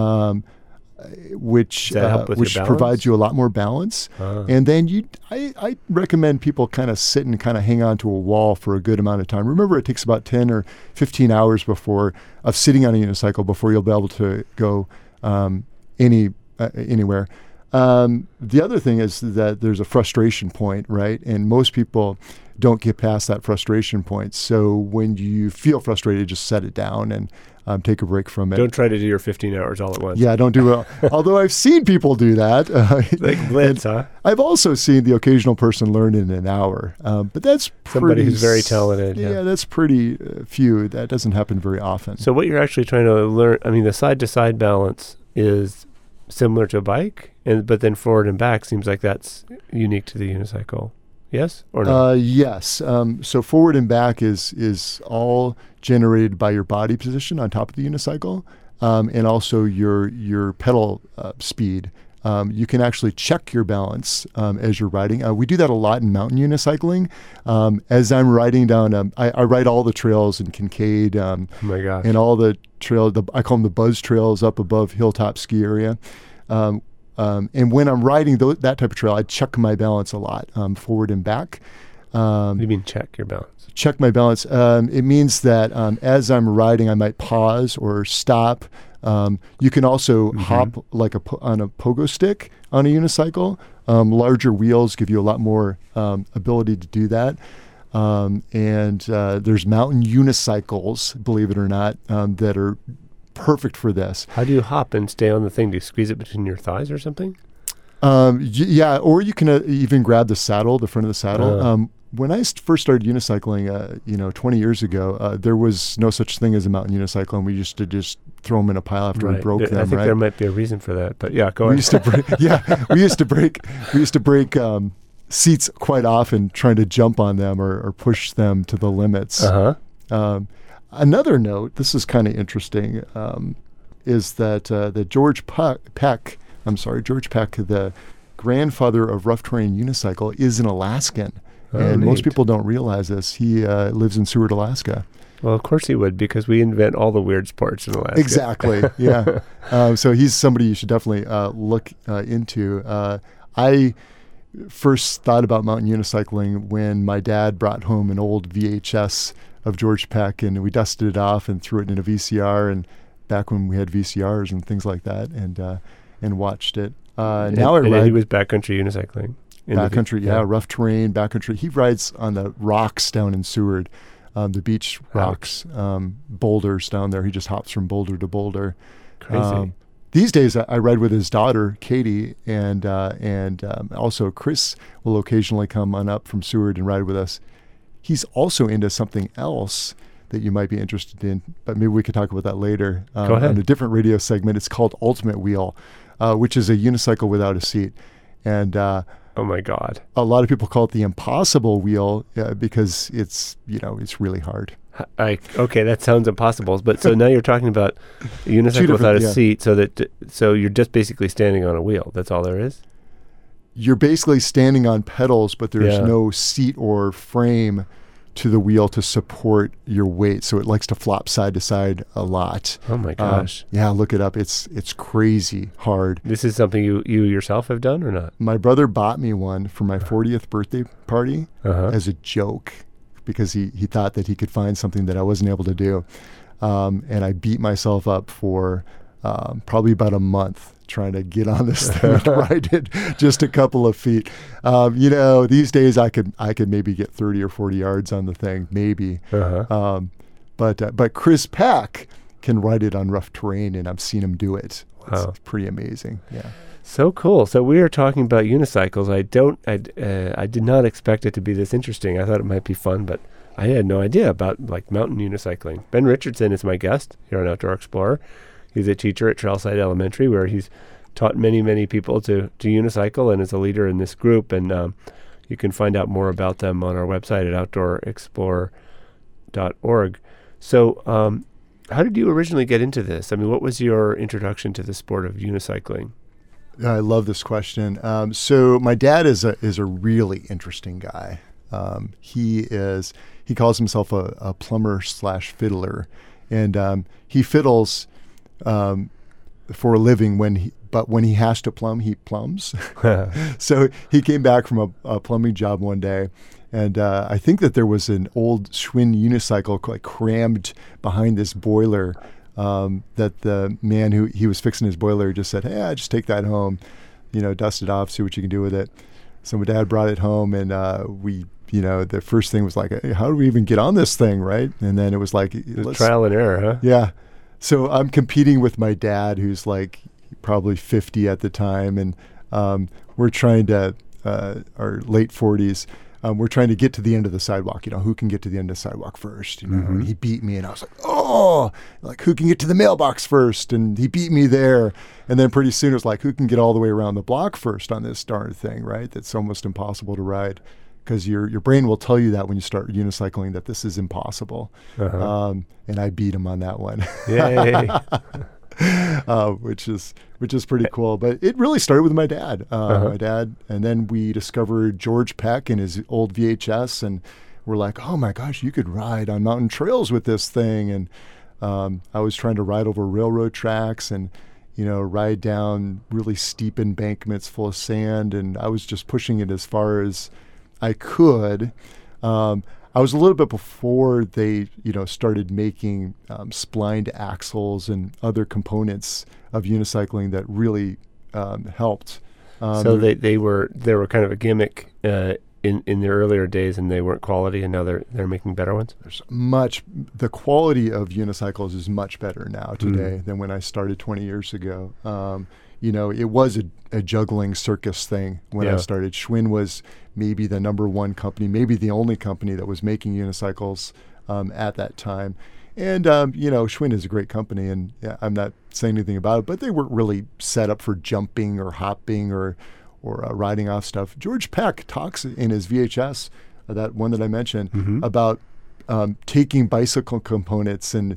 Speaker 4: which provides you a lot more balance. And then I recommend people kind of sit and kind of hang on to a wall for a good amount of time. Remember, it takes about 10 or 15 hours of sitting on a unicycle before you'll be able to go anywhere. The other thing is that there's a frustration point, right? And most people don't get past that frustration point. So when you feel frustrated, just set it down and take a break from it.
Speaker 5: Don't try to do your 15 hours all at once.
Speaker 4: Yeah, don't do it. Although I've seen people do that.
Speaker 5: Like blitz, huh?
Speaker 4: I've also seen the occasional person learn in an hour. But that's
Speaker 5: somebody who's very talented.
Speaker 4: Yeah, that's pretty few. That doesn't happen very often.
Speaker 5: So what you're actually trying to learn, the side-to-side balance is similar to a bike, but then forward and back seems like that's unique to the unicycle. Yes or no?
Speaker 4: Yes. So forward and back is all generated by your body position on top of the unicycle, and also your pedal speed. You can actually check your balance as you're riding. We do that a lot in mountain unicycling. As I'm riding down, I ride all the trails in Kincaid.
Speaker 5: Oh my gosh!
Speaker 4: And all the trails, I call them the buzz trails up above Hilltop Ski Area. And when I'm riding that type of trail, I check my balance a lot, forward and back.
Speaker 5: What do you mean check your balance?
Speaker 4: Check my balance. It means that as I'm riding, I might pause or stop. You can also hop like on a pogo stick on a unicycle. Larger wheels give you a lot more ability to do that. And there's mountain unicycles, believe it or not, that are perfect for this.
Speaker 5: How do you hop and stay on the thing? Do you squeeze it between your thighs or something?
Speaker 4: Yeah, or you can even grab the front of the saddle. When I first started unicycling, 20 years ago, there was no such thing as a mountain unicycle, and we used to just throw them in a pile after we broke them.
Speaker 5: I think there might be a reason for that, but yeah, go ahead.
Speaker 4: We used to break seats quite often, trying to jump on them or push them to the limits. Another note, this is kind of interesting, is that George Peck, the grandfather of rough terrain unicycle, is an Alaskan. And most people don't realize this. He lives in Seward, Alaska.
Speaker 5: Well, of course he would, because we invent all the weird sports in Alaska.
Speaker 4: Exactly, yeah. So he's somebody you should definitely look into. I first thought about mountain unicycling when my dad brought home an old VHS of George Peck, and we dusted it off and threw it in a VCR, and back when we had VCRs and things like that, and watched it. Now I ride.
Speaker 5: He was backcountry unicycling.
Speaker 4: Backcountry, rough terrain, backcountry. He rides on the rocks down in Seward, the beach rocks, boulders down there. He just hops from boulder to boulder.
Speaker 5: Crazy.
Speaker 4: These days, I ride with his daughter, Katie, and also Chris will occasionally come on up from Seward and ride with us. He's also into something else that you might be interested in, but maybe we could talk about that later
Speaker 5: Go ahead.
Speaker 4: on a different radio segment. It's called Ultimate Wheel, which is a unicycle without a seat. And
Speaker 5: oh my God!
Speaker 4: A lot of people call it the impossible wheel because it's really hard.
Speaker 5: Okay, that sounds impossible. But so now you're talking about a unicycle without a seat, so you're just basically standing on a wheel. That's all there is.
Speaker 4: You're basically standing on pedals, but there's no seat or frame to the wheel to support your weight, so it likes to flop side to side a lot.
Speaker 5: Oh my gosh!
Speaker 4: Yeah, look it up. It's crazy hard.
Speaker 5: This is something you yourself have done or not?
Speaker 4: My brother bought me one for my 40th birthday party as a joke, because he thought that he could find something that I wasn't able to do, and I beat myself up for probably about a month trying to get on this thing and ride it just a couple of feet. These days I could maybe get 30 or 40 yards on the thing, maybe. But Chris Pack can ride it on rough terrain, and I've seen him do it.
Speaker 5: Wow.
Speaker 4: It's pretty amazing. Yeah.
Speaker 5: So cool. So we are talking about unicycles. I did not expect it to be this interesting. I thought it might be fun, but I had no idea about like mountain unicycling. Ben Richardson is my guest here on Outdoor Explorer. He's a teacher at Trailside Elementary, where he's taught many, many people to unicycle, and is a leader in this group. And you can find out more about them on our website at outdoorexplorer.org. So how did you originally get into this? I mean, what was your introduction to the sport of unicycling?
Speaker 4: I love this question. So my dad is a really interesting guy. He calls himself a plumber / fiddler, and he fiddles for a living but when he has to plumb, he plumbs. So he came back from a plumbing job one day, and I think that there was an old Schwinn unicycle like crammed behind this boiler, that the man who he was fixing his boiler just said, "Hey, just take that home, dust it off, see what you can do with it." So my dad brought it home, and the first thing was like, hey, how do we even get on this thing, right? And then it was like
Speaker 5: trial and error, huh?
Speaker 4: Yeah. So I'm competing with my dad, who's like probably 50 at the time, and we're trying to, our late 40s, we're trying to get to the end of the sidewalk. Who can get to the end of the sidewalk first? And he beat me, and I was like, oh, like who can get to the mailbox first? And he beat me there. And then pretty soon it was like, who can get all the way around the block first on this darn thing, right? That's almost impossible to ride, because your brain will tell you that when you start unicycling that this is impossible. And I beat him on that one.
Speaker 5: Yay.
Speaker 4: Which is pretty cool. But it really started with my dad. My dad, and then we discovered George Peck and his old VHS, and we're like, oh my gosh, you could ride on mountain trails with this thing. And I was trying to ride over railroad tracks and ride down really steep embankments full of sand, and I was just pushing it as far as I could. I was a little bit before they, started making splined axles and other components of unicycling that really helped.
Speaker 5: So they were kind of a gimmick in their earlier days, and they weren't quality, and now they're making better ones.
Speaker 4: The quality of unicycles is much better now today than when I started 20 years ago. It was a juggling circus thing when I started. Schwinn was maybe the number one company, maybe the only company that was making unicycles at that time. And, Schwinn is a great company, and I'm not saying anything about it, but they weren't really set up for jumping or hopping or riding off stuff. George Peck talks in his VHS, that one that I mentioned, about taking bicycle components and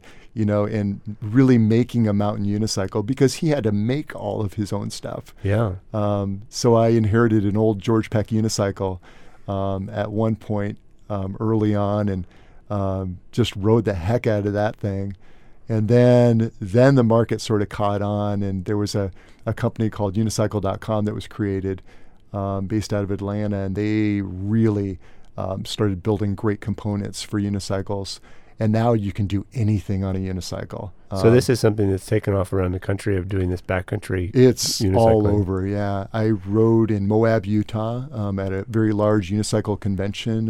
Speaker 4: really making a mountain unicycle, because he had to make all of his own stuff.
Speaker 5: Yeah.
Speaker 4: So I inherited an old George Peck unicycle at one point early on, and just rode the heck out of that thing. And then the market sort of caught on, and there was a company called unicycle.com that was created based out of Atlanta, and they really started building great components for unicycles. And now you can do anything on a unicycle.
Speaker 5: So this is something that's taken off around the country, of doing this backcountry.
Speaker 4: It's
Speaker 5: unicycling.
Speaker 4: All over, yeah. I rode in Moab, Utah, at a very large unicycle convention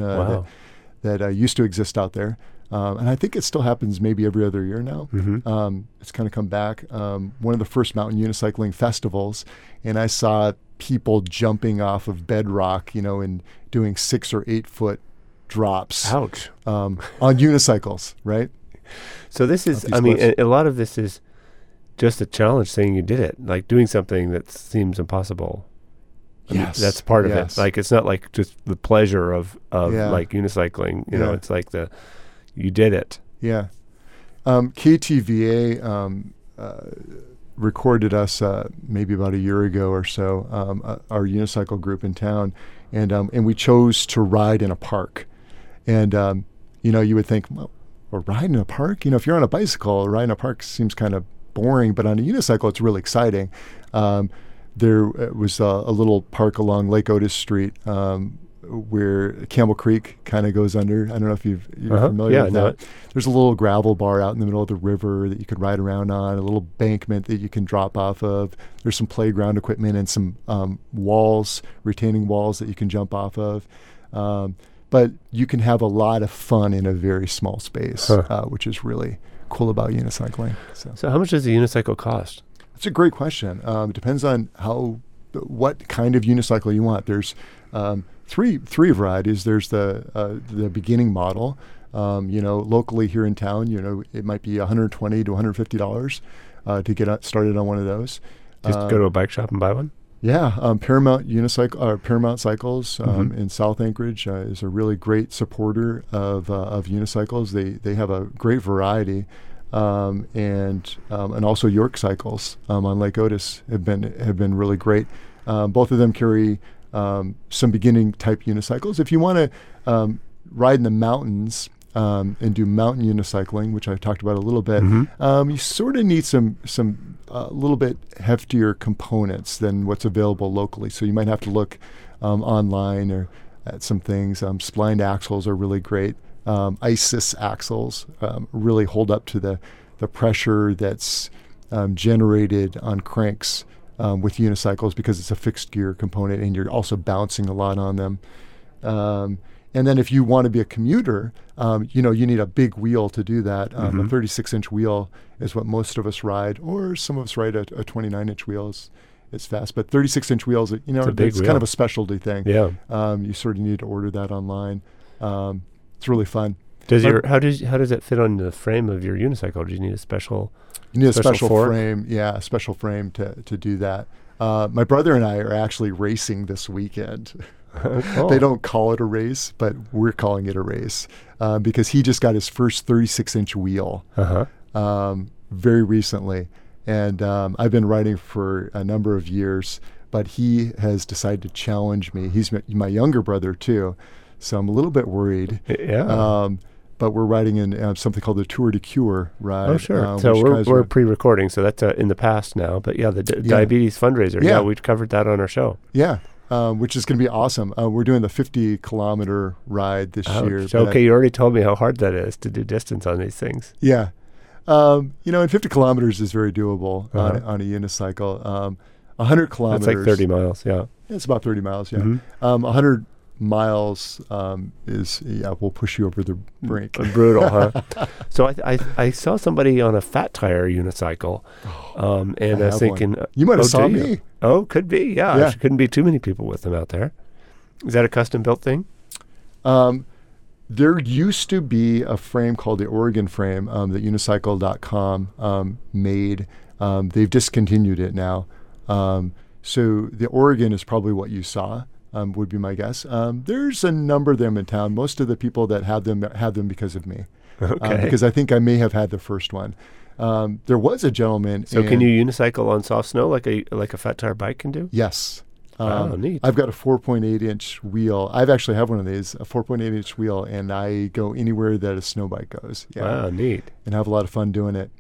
Speaker 4: that used to exist out there. And I think it still happens maybe every other year now. It's kind of come back. One of the first mountain unicycling festivals, and I saw people jumping off of bedrock, and doing 6 or 8 foot drops.
Speaker 5: Ouch.
Speaker 4: On unicycles, right?
Speaker 5: So this is, a lot of this is just a challenge saying you did it, like doing something that seems impossible.
Speaker 4: Yes.
Speaker 5: That's part of it. Like, it's not like just the pleasure of like unicycling, it's like you did it.
Speaker 4: Yeah. KTVA recorded us maybe about a year ago or so, our unicycle group in town, and we chose to ride in a park. And you would think, well, a ride in a park? If you're on a bicycle, a ride in a park seems kind of boring, but on a unicycle, it's really exciting. There was a little park along Lake Otis Street where Campbell Creek kind of goes under. I don't know if you're familiar with that. There's a little gravel bar out in the middle of the river that you could ride around on, a little bankment that you can drop off of. There's some playground equipment and some retaining walls that you can jump off of. But you can have a lot of fun in a very small space, which is really cool about unicycling.
Speaker 5: So how much does a unicycle cost?
Speaker 4: That's a great question. It depends on what kind of unicycle you want. There's three varieties. There's the beginning model. Locally here in town, it might be $120 to $150 to get started on one of those.
Speaker 5: Just go to a bike shop and buy one?
Speaker 4: Yeah, Paramount Cycles in South Anchorage is a really great supporter of unicycles. They have a great variety, and also York Cycles on Lake Otis have been really great. Both of them carry some beginning type unicycles. If you want to ride in the mountains and do mountain unicycling, which I talked about a little bit, you sort of need some a little bit heftier components than what's available locally. So you might have to look online or at some things. Splined axles are really great. ISIS axles really hold up to the pressure that's generated on cranks with unicycles because it's a fixed gear component and you're also bouncing a lot on them. And then if you want to be a commuter, you need a big wheel to do that. A 36-inch wheel is what most of us ride, or some of us ride a 29-inch wheel. It's fast, but 36-inch wheels, it's kind of a specialty thing.
Speaker 5: Yeah.
Speaker 4: You sort of need to order that online. It's really fun.
Speaker 5: How does it fit on the frame of your unicycle? Do you need a special?
Speaker 4: You need a special frame. Yeah, a special frame to do that. My brother and I are actually racing this weekend.
Speaker 5: Cool.
Speaker 4: They don't call it a race, but we're calling it a race because he just got his first 36-inch wheel very recently. And I've been riding for a number of years, but he has decided to challenge me. He's my younger brother, too, so I'm a little bit worried.
Speaker 5: Yeah.
Speaker 4: But we're riding in something called the Tour de Cure ride.
Speaker 5: Oh, sure. So we're pre-recording, so that's in the past now. But yeah, the diabetes fundraiser. Yeah, we covered that on our show.
Speaker 4: Yeah. Which is going to be awesome. We're doing the 50-kilometer ride this year.
Speaker 5: So, okay, you already told me how hard that is to do distance on these things.
Speaker 4: Yeah. And 50 kilometers is very doable on a unicycle. 100 kilometers.
Speaker 5: That's like 30 miles, yeah.
Speaker 4: It's about 30 miles, yeah. 100 miles will push you over the brink.
Speaker 5: Brutal, huh? So I saw somebody on a Fat Tire unicycle, and I was thinking...
Speaker 4: You might have saw me.
Speaker 5: Oh, could be, yeah. There couldn't be too many people with them out there. Is that a custom-built thing?
Speaker 4: There used to be a frame called the Oregon frame that unicycle.com made. They've discontinued it now. So the Oregon is probably what you saw. Would be my guess. There's a number of them in town. Most of the people that have them because of me.
Speaker 5: Okay.
Speaker 4: Because I think I may have had the first one. There was a gentleman.
Speaker 5: So can you unicycle on soft snow like a Fat Tire bike can do?
Speaker 4: Yes.
Speaker 5: Neat.
Speaker 4: I've got a 4.8-inch wheel. I've actually have one of these, a 4.8-inch wheel, and I go anywhere that a snow bike goes.
Speaker 5: Yeah. Wow, neat.
Speaker 4: And have a lot of fun doing it.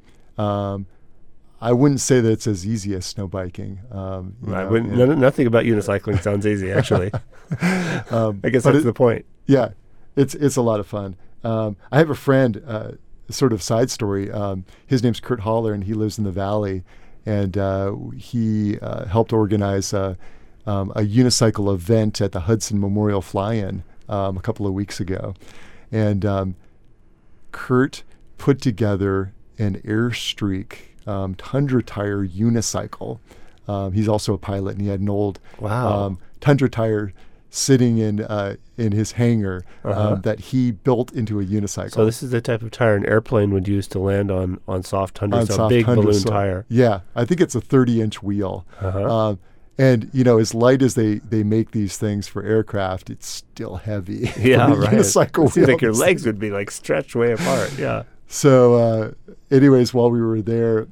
Speaker 4: I wouldn't say that it's as easy as snow biking.
Speaker 5: Nothing about unicycling sounds easy, actually. I guess that's the point.
Speaker 4: Yeah, it's a lot of fun. I have a friend, sort of side story. His name's Kurt Holler, and he lives in the Valley. And he helped organize a unicycle event at the Hudson Memorial Fly-In a couple of weeks ago. And Kurt put together an Airstreak Tundra Tire unicycle. He's also a pilot, and he had an old Tundra Tire sitting in his hangar that he built into a unicycle.
Speaker 5: So this is the type of tire an airplane would use to land on soft tundra, so a big balloon tire.
Speaker 4: Yeah, I think it's a 30-inch wheel. And, as light as they make these things for aircraft, it's still heavy.
Speaker 5: Yeah, right.
Speaker 4: Unicycle
Speaker 5: it seems like your legs would be stretched way apart. Yeah.
Speaker 4: So, anyways, while we were there,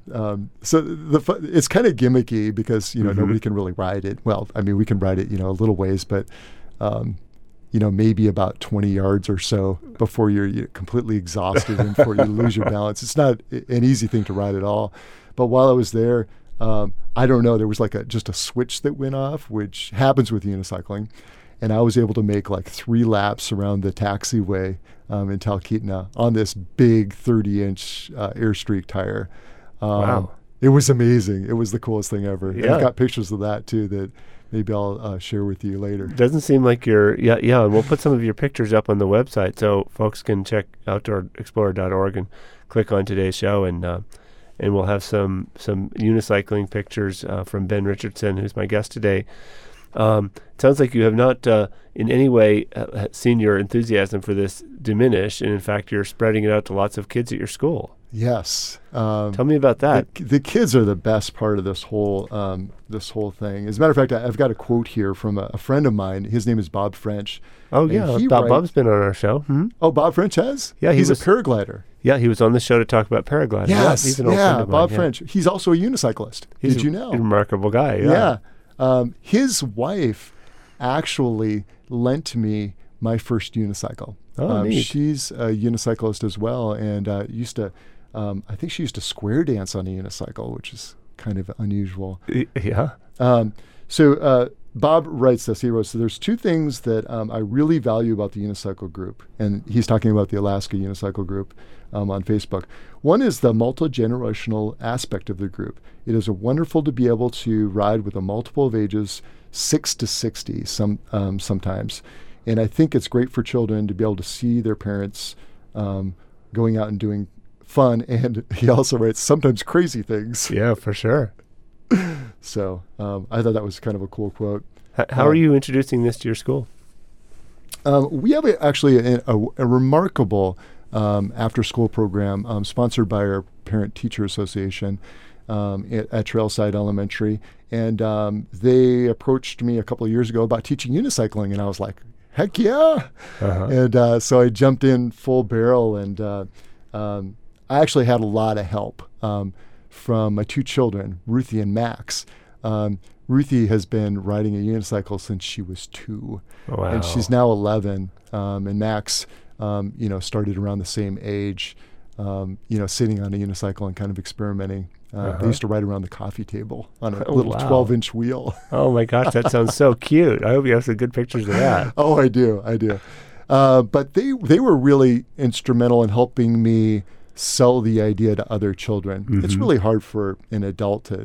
Speaker 4: it's kind of gimmicky because nobody can really ride it. Well, I mean, we can ride it, a little ways, but maybe about 20 yards or so before you're completely exhausted and before you lose your balance. It's not an easy thing to ride at all. But while I was there, I don't know, there was like just a switch that went off, which happens with unicycling. And I was able to make like 3 laps around the taxiway in Talkeetna on this big 30-inch Airstreak tire.
Speaker 5: Wow.
Speaker 4: It was amazing. It was the coolest thing ever.
Speaker 5: Yeah.
Speaker 4: I've got pictures of that too that maybe I'll share with you later.
Speaker 5: Doesn't seem like you're, and we'll put some of your pictures up on the website so folks can check outdoorexplorer.org and click on today's show, and we'll have some unicycling pictures from Ben Richardson, who's my guest today. It sounds like you have not in any way seen your enthusiasm for this diminish, and in fact, you're spreading it out to lots of kids at your school.
Speaker 4: Yes.
Speaker 5: Tell me about that.
Speaker 4: The kids are the best part of this whole thing. As a matter of fact, I've got a quote here from a friend of mine. His name is Bob French.
Speaker 5: Oh, yeah. Bob's been on our show. Mm-hmm.
Speaker 4: Oh, Bob French has?
Speaker 5: Yeah.
Speaker 4: He's a paraglider.
Speaker 5: Yeah, he was on the show to talk about paragliding.
Speaker 4: Yes.
Speaker 5: He's an old friend of mine.
Speaker 4: Bob French. He's also a unicyclist. Did you know?
Speaker 5: He's a remarkable guy. Yeah.
Speaker 4: His wife actually lent me my first unicycle.
Speaker 5: Oh, neat.
Speaker 4: She's a unicyclist as well, and I think she used to square dance on a unicycle, which is kind of unusual.
Speaker 5: Yeah.
Speaker 4: So Bob writes this. He wrote, so there's 2 things that I really value about the unicycle group. And he's talking about the Alaska Unicycle Group on Facebook. One is the multi-generational aspect of the group. It is wonderful to be able to ride with a multiple of ages, 6 to 60 sometimes. And I think it's great for children to be able to see their parents going out and doing fun, and he also writes sometimes crazy things.
Speaker 5: Yeah, for sure.
Speaker 4: So I thought that was kind of a cool quote.
Speaker 5: How are you introducing this to your school?
Speaker 4: We have actually a remarkable after-school program sponsored by our Parent-Teacher Association at Trailside Elementary. And they approached me a couple of years ago about teaching unicycling, and I was like, heck yeah. Uh-huh. And so I jumped in full barrel, and I actually had a lot of help from my 2 children, Ruthie and Max. Ruthie has been riding a unicycle since she was 2.
Speaker 5: Wow.
Speaker 4: And she's now 11. And Max, started around the same age, sitting on a unicycle and kind of experimenting. They used to ride around the coffee table on a little 12-inch wheel.
Speaker 5: Oh, my gosh, that sounds so cute. I hope you have some good pictures of that.
Speaker 4: Oh, I do. But they were really instrumental in helping me sell the idea to other children. Mm-hmm. It's really hard for an adult to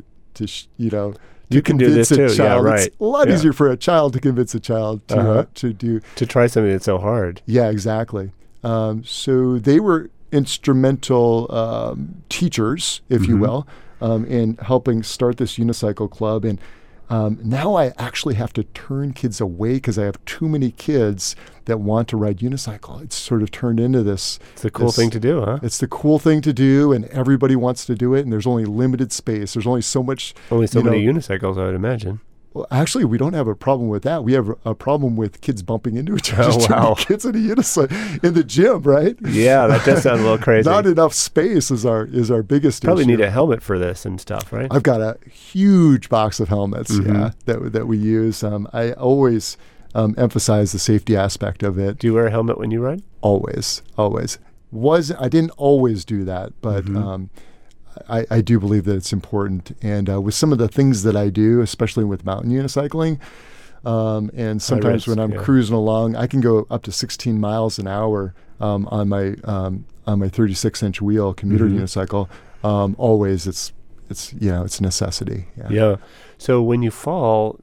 Speaker 5: you can do this too.
Speaker 4: Child.
Speaker 5: Yeah, right.
Speaker 4: It's a lot easier for a child to convince a child to
Speaker 5: try something that's so hard.
Speaker 4: Yeah, exactly. So they were instrumental teachers, if you will, in helping start this unicycle club. And now I actually have to turn kids away because I have too many kids that want to ride unicycle. It's sort of turned into this.
Speaker 5: It's the cool thing to do, huh?
Speaker 4: It's the cool thing to do, and everybody wants to do it, and there's only limited space. There's only so much.
Speaker 5: Only so many unicycles, I would imagine.
Speaker 4: Well, actually, we don't have a problem with that. We have a problem with kids bumping into each other.
Speaker 5: Oh, wow.
Speaker 4: Kids in a unicycle in the gym, right?
Speaker 5: Yeah, that does sound a little crazy.
Speaker 4: Not enough space is our biggest issue.
Speaker 5: Probably need a helmet for this and stuff, right?
Speaker 4: I've got a huge box of helmets, that we use. I always emphasize the safety aspect of it.
Speaker 5: Do you wear a helmet when you ride?
Speaker 4: Always. I didn't always do that, but I do believe that it's important. And with some of the things that I do, especially with mountain unicycling, and sometimes when I'm cruising along, I can go up to 16 miles an hour on my 36-inch wheel commuter unicycle. Always, it's a necessity.
Speaker 5: Yeah. So when you fall,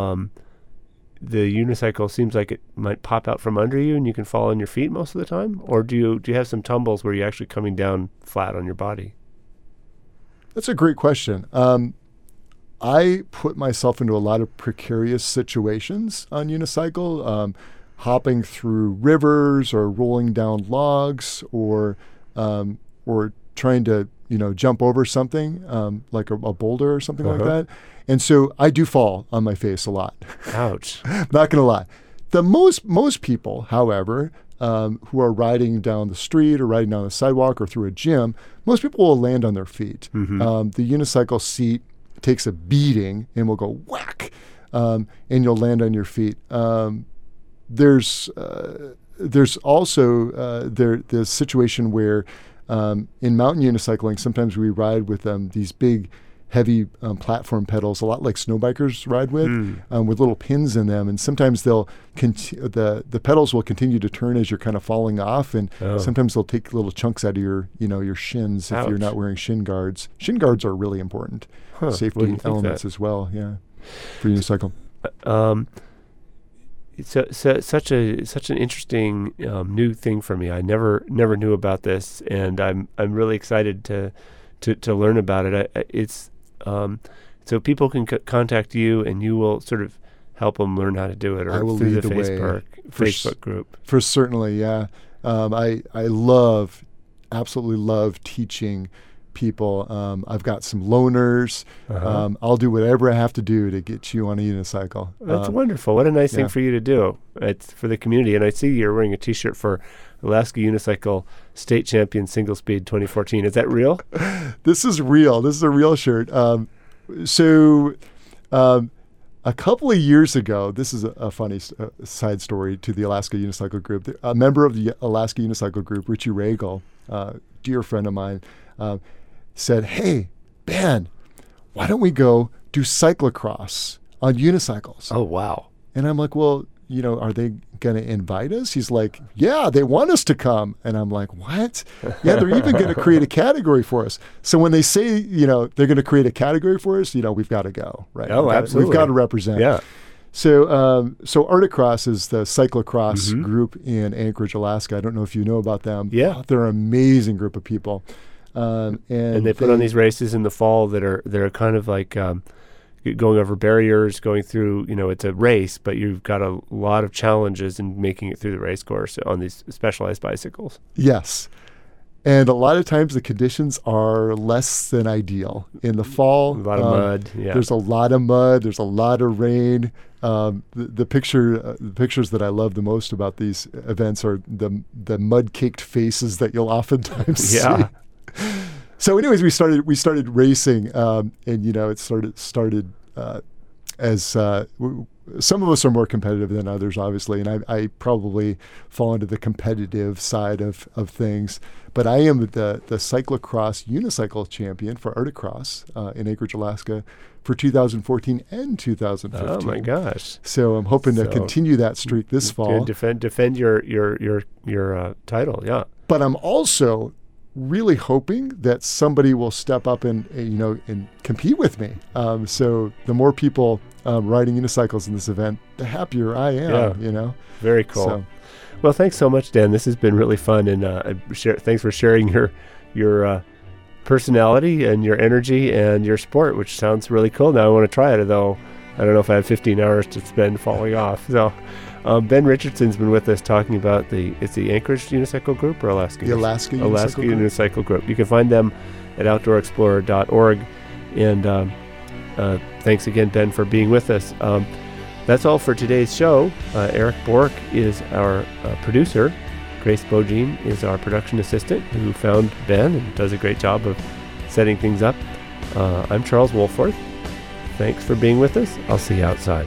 Speaker 5: the unicycle seems like it might pop out from under you, and you can fall on your feet most of the time. Or do you have some tumbles where you're actually coming down flat on your body?
Speaker 4: That's a great question. I put myself into a lot of precarious situations on unicycle, hopping through rivers or rolling down logs or trying to jump over something like a boulder or something like that. And so I do fall on my face a lot.
Speaker 5: Ouch.
Speaker 4: Not going to lie. The most people, however, who are riding down the street or riding down the sidewalk or through a gym, most people will land on their feet. The unicycle seat takes a beating and will go whack, and you'll land on your feet. there's also the situation where in mountain unicycling, sometimes we ride with these big, heavy platform pedals, a lot like snow bikers ride with little pins in them. And sometimes the pedals will continue to turn as you're kind of falling off, and sometimes they'll take little chunks out of your shins if you're not wearing shin guards. Shin guards are really important safety elements as well. Yeah, for unicycle.
Speaker 5: Such an interesting new thing for me. I never knew about this, and I'm really excited to learn about it. It's so people can contact you, and you will sort of help them learn how to do it, or
Speaker 4: I will
Speaker 5: through
Speaker 4: lead
Speaker 5: the
Speaker 4: way.
Speaker 5: Facebook group.
Speaker 4: For certainly, yeah. I absolutely love teaching people. I've got some loaners. I'll do whatever I have to do to get you on a unicycle.
Speaker 5: That's wonderful. What a nice thing for you to do. It's for the community. And I see you're wearing a T-shirt for Alaska Unicycle State Champion Single Speed 2014. Is that real?
Speaker 4: This is real. This is a real shirt. A couple of years ago, this is a funny side story to the Alaska Unicycle Group. A member of the Alaska Unicycle Group, Richie Regal, dear friend of mine, said, "Hey, Ben, why don't we go do cyclocross on unicycles?"
Speaker 5: Oh, wow.
Speaker 4: And I'm like, well, are they going to invite us? He's like, yeah, they want us to come. And I'm like, what? Yeah, they're even going to create a category for us. So when they say, they're going to create a category for us, we've got to go, right?
Speaker 5: Oh, absolutely.
Speaker 4: We've got to represent.
Speaker 5: Yeah.
Speaker 4: So Arcticross is the cyclocross group in Anchorage, Alaska. I don't know if you know about them.
Speaker 5: Yeah.
Speaker 4: They're an amazing group of people.
Speaker 5: And they put on these races in the fall that are kind of like going over barriers, going through, it's a race, but you've got a lot of challenges in making it through the race course on these specialized bicycles.
Speaker 4: Yes. And a lot of times the conditions are less than ideal. In the fall,
Speaker 5: a lot of mud. Yeah.
Speaker 4: There's a lot of mud. There's a lot of rain. The pictures that I love the most about these events are the mud-caked faces that you'll oftentimes see. So, anyways, we started racing, and it started as some of us are more competitive than others, obviously, and I probably fall into the competitive side of things. But I am the cyclocross unicycle champion for Arcticross in Anchorage, Alaska, for 2014 and 2015.
Speaker 5: Oh my gosh!
Speaker 4: So I'm hoping to continue that streak this fall.
Speaker 5: Defend your title, yeah.
Speaker 4: But I'm also really hoping that somebody will step up and compete with me. So the more people riding unicycles in this event, the happier I am.
Speaker 5: Yeah. Very cool.
Speaker 4: So,
Speaker 5: well, thanks so much, Dan. This has been really fun, and thanks for sharing your personality and your energy and your sport, which sounds really cool. Now I want to try it, though I don't know if I have 15 hours to spend falling off. So Ben Richardson's been with us talking about the Anchorage Unicycle Group or Alaska?
Speaker 4: The Alaska
Speaker 5: Unicycle Group. You can find them at outdoorexplorer.org. And thanks again, Ben, for being with us. That's all for today's show. Eric Bork is our producer. Grace Bogine is our production assistant who found Ben and does a great job of setting things up. I'm Charles Wolforth. Thanks for being with us. I'll see you outside.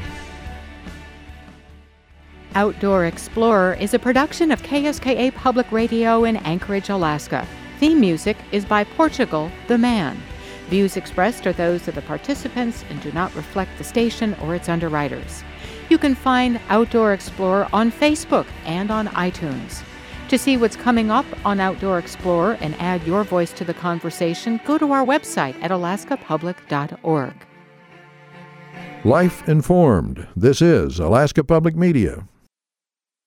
Speaker 3: Outdoor Explorer is a production of KSKA Public Radio in Anchorage, Alaska. Theme music is by Portugal the Man. Views expressed are those of the participants and do not reflect the station or its underwriters. You can find Outdoor Explorer on Facebook and on iTunes. To see what's coming up on Outdoor Explorer and add your voice to the conversation, go to our website at alaskapublic.org.
Speaker 6: Life Informed. This is Alaska Public Media.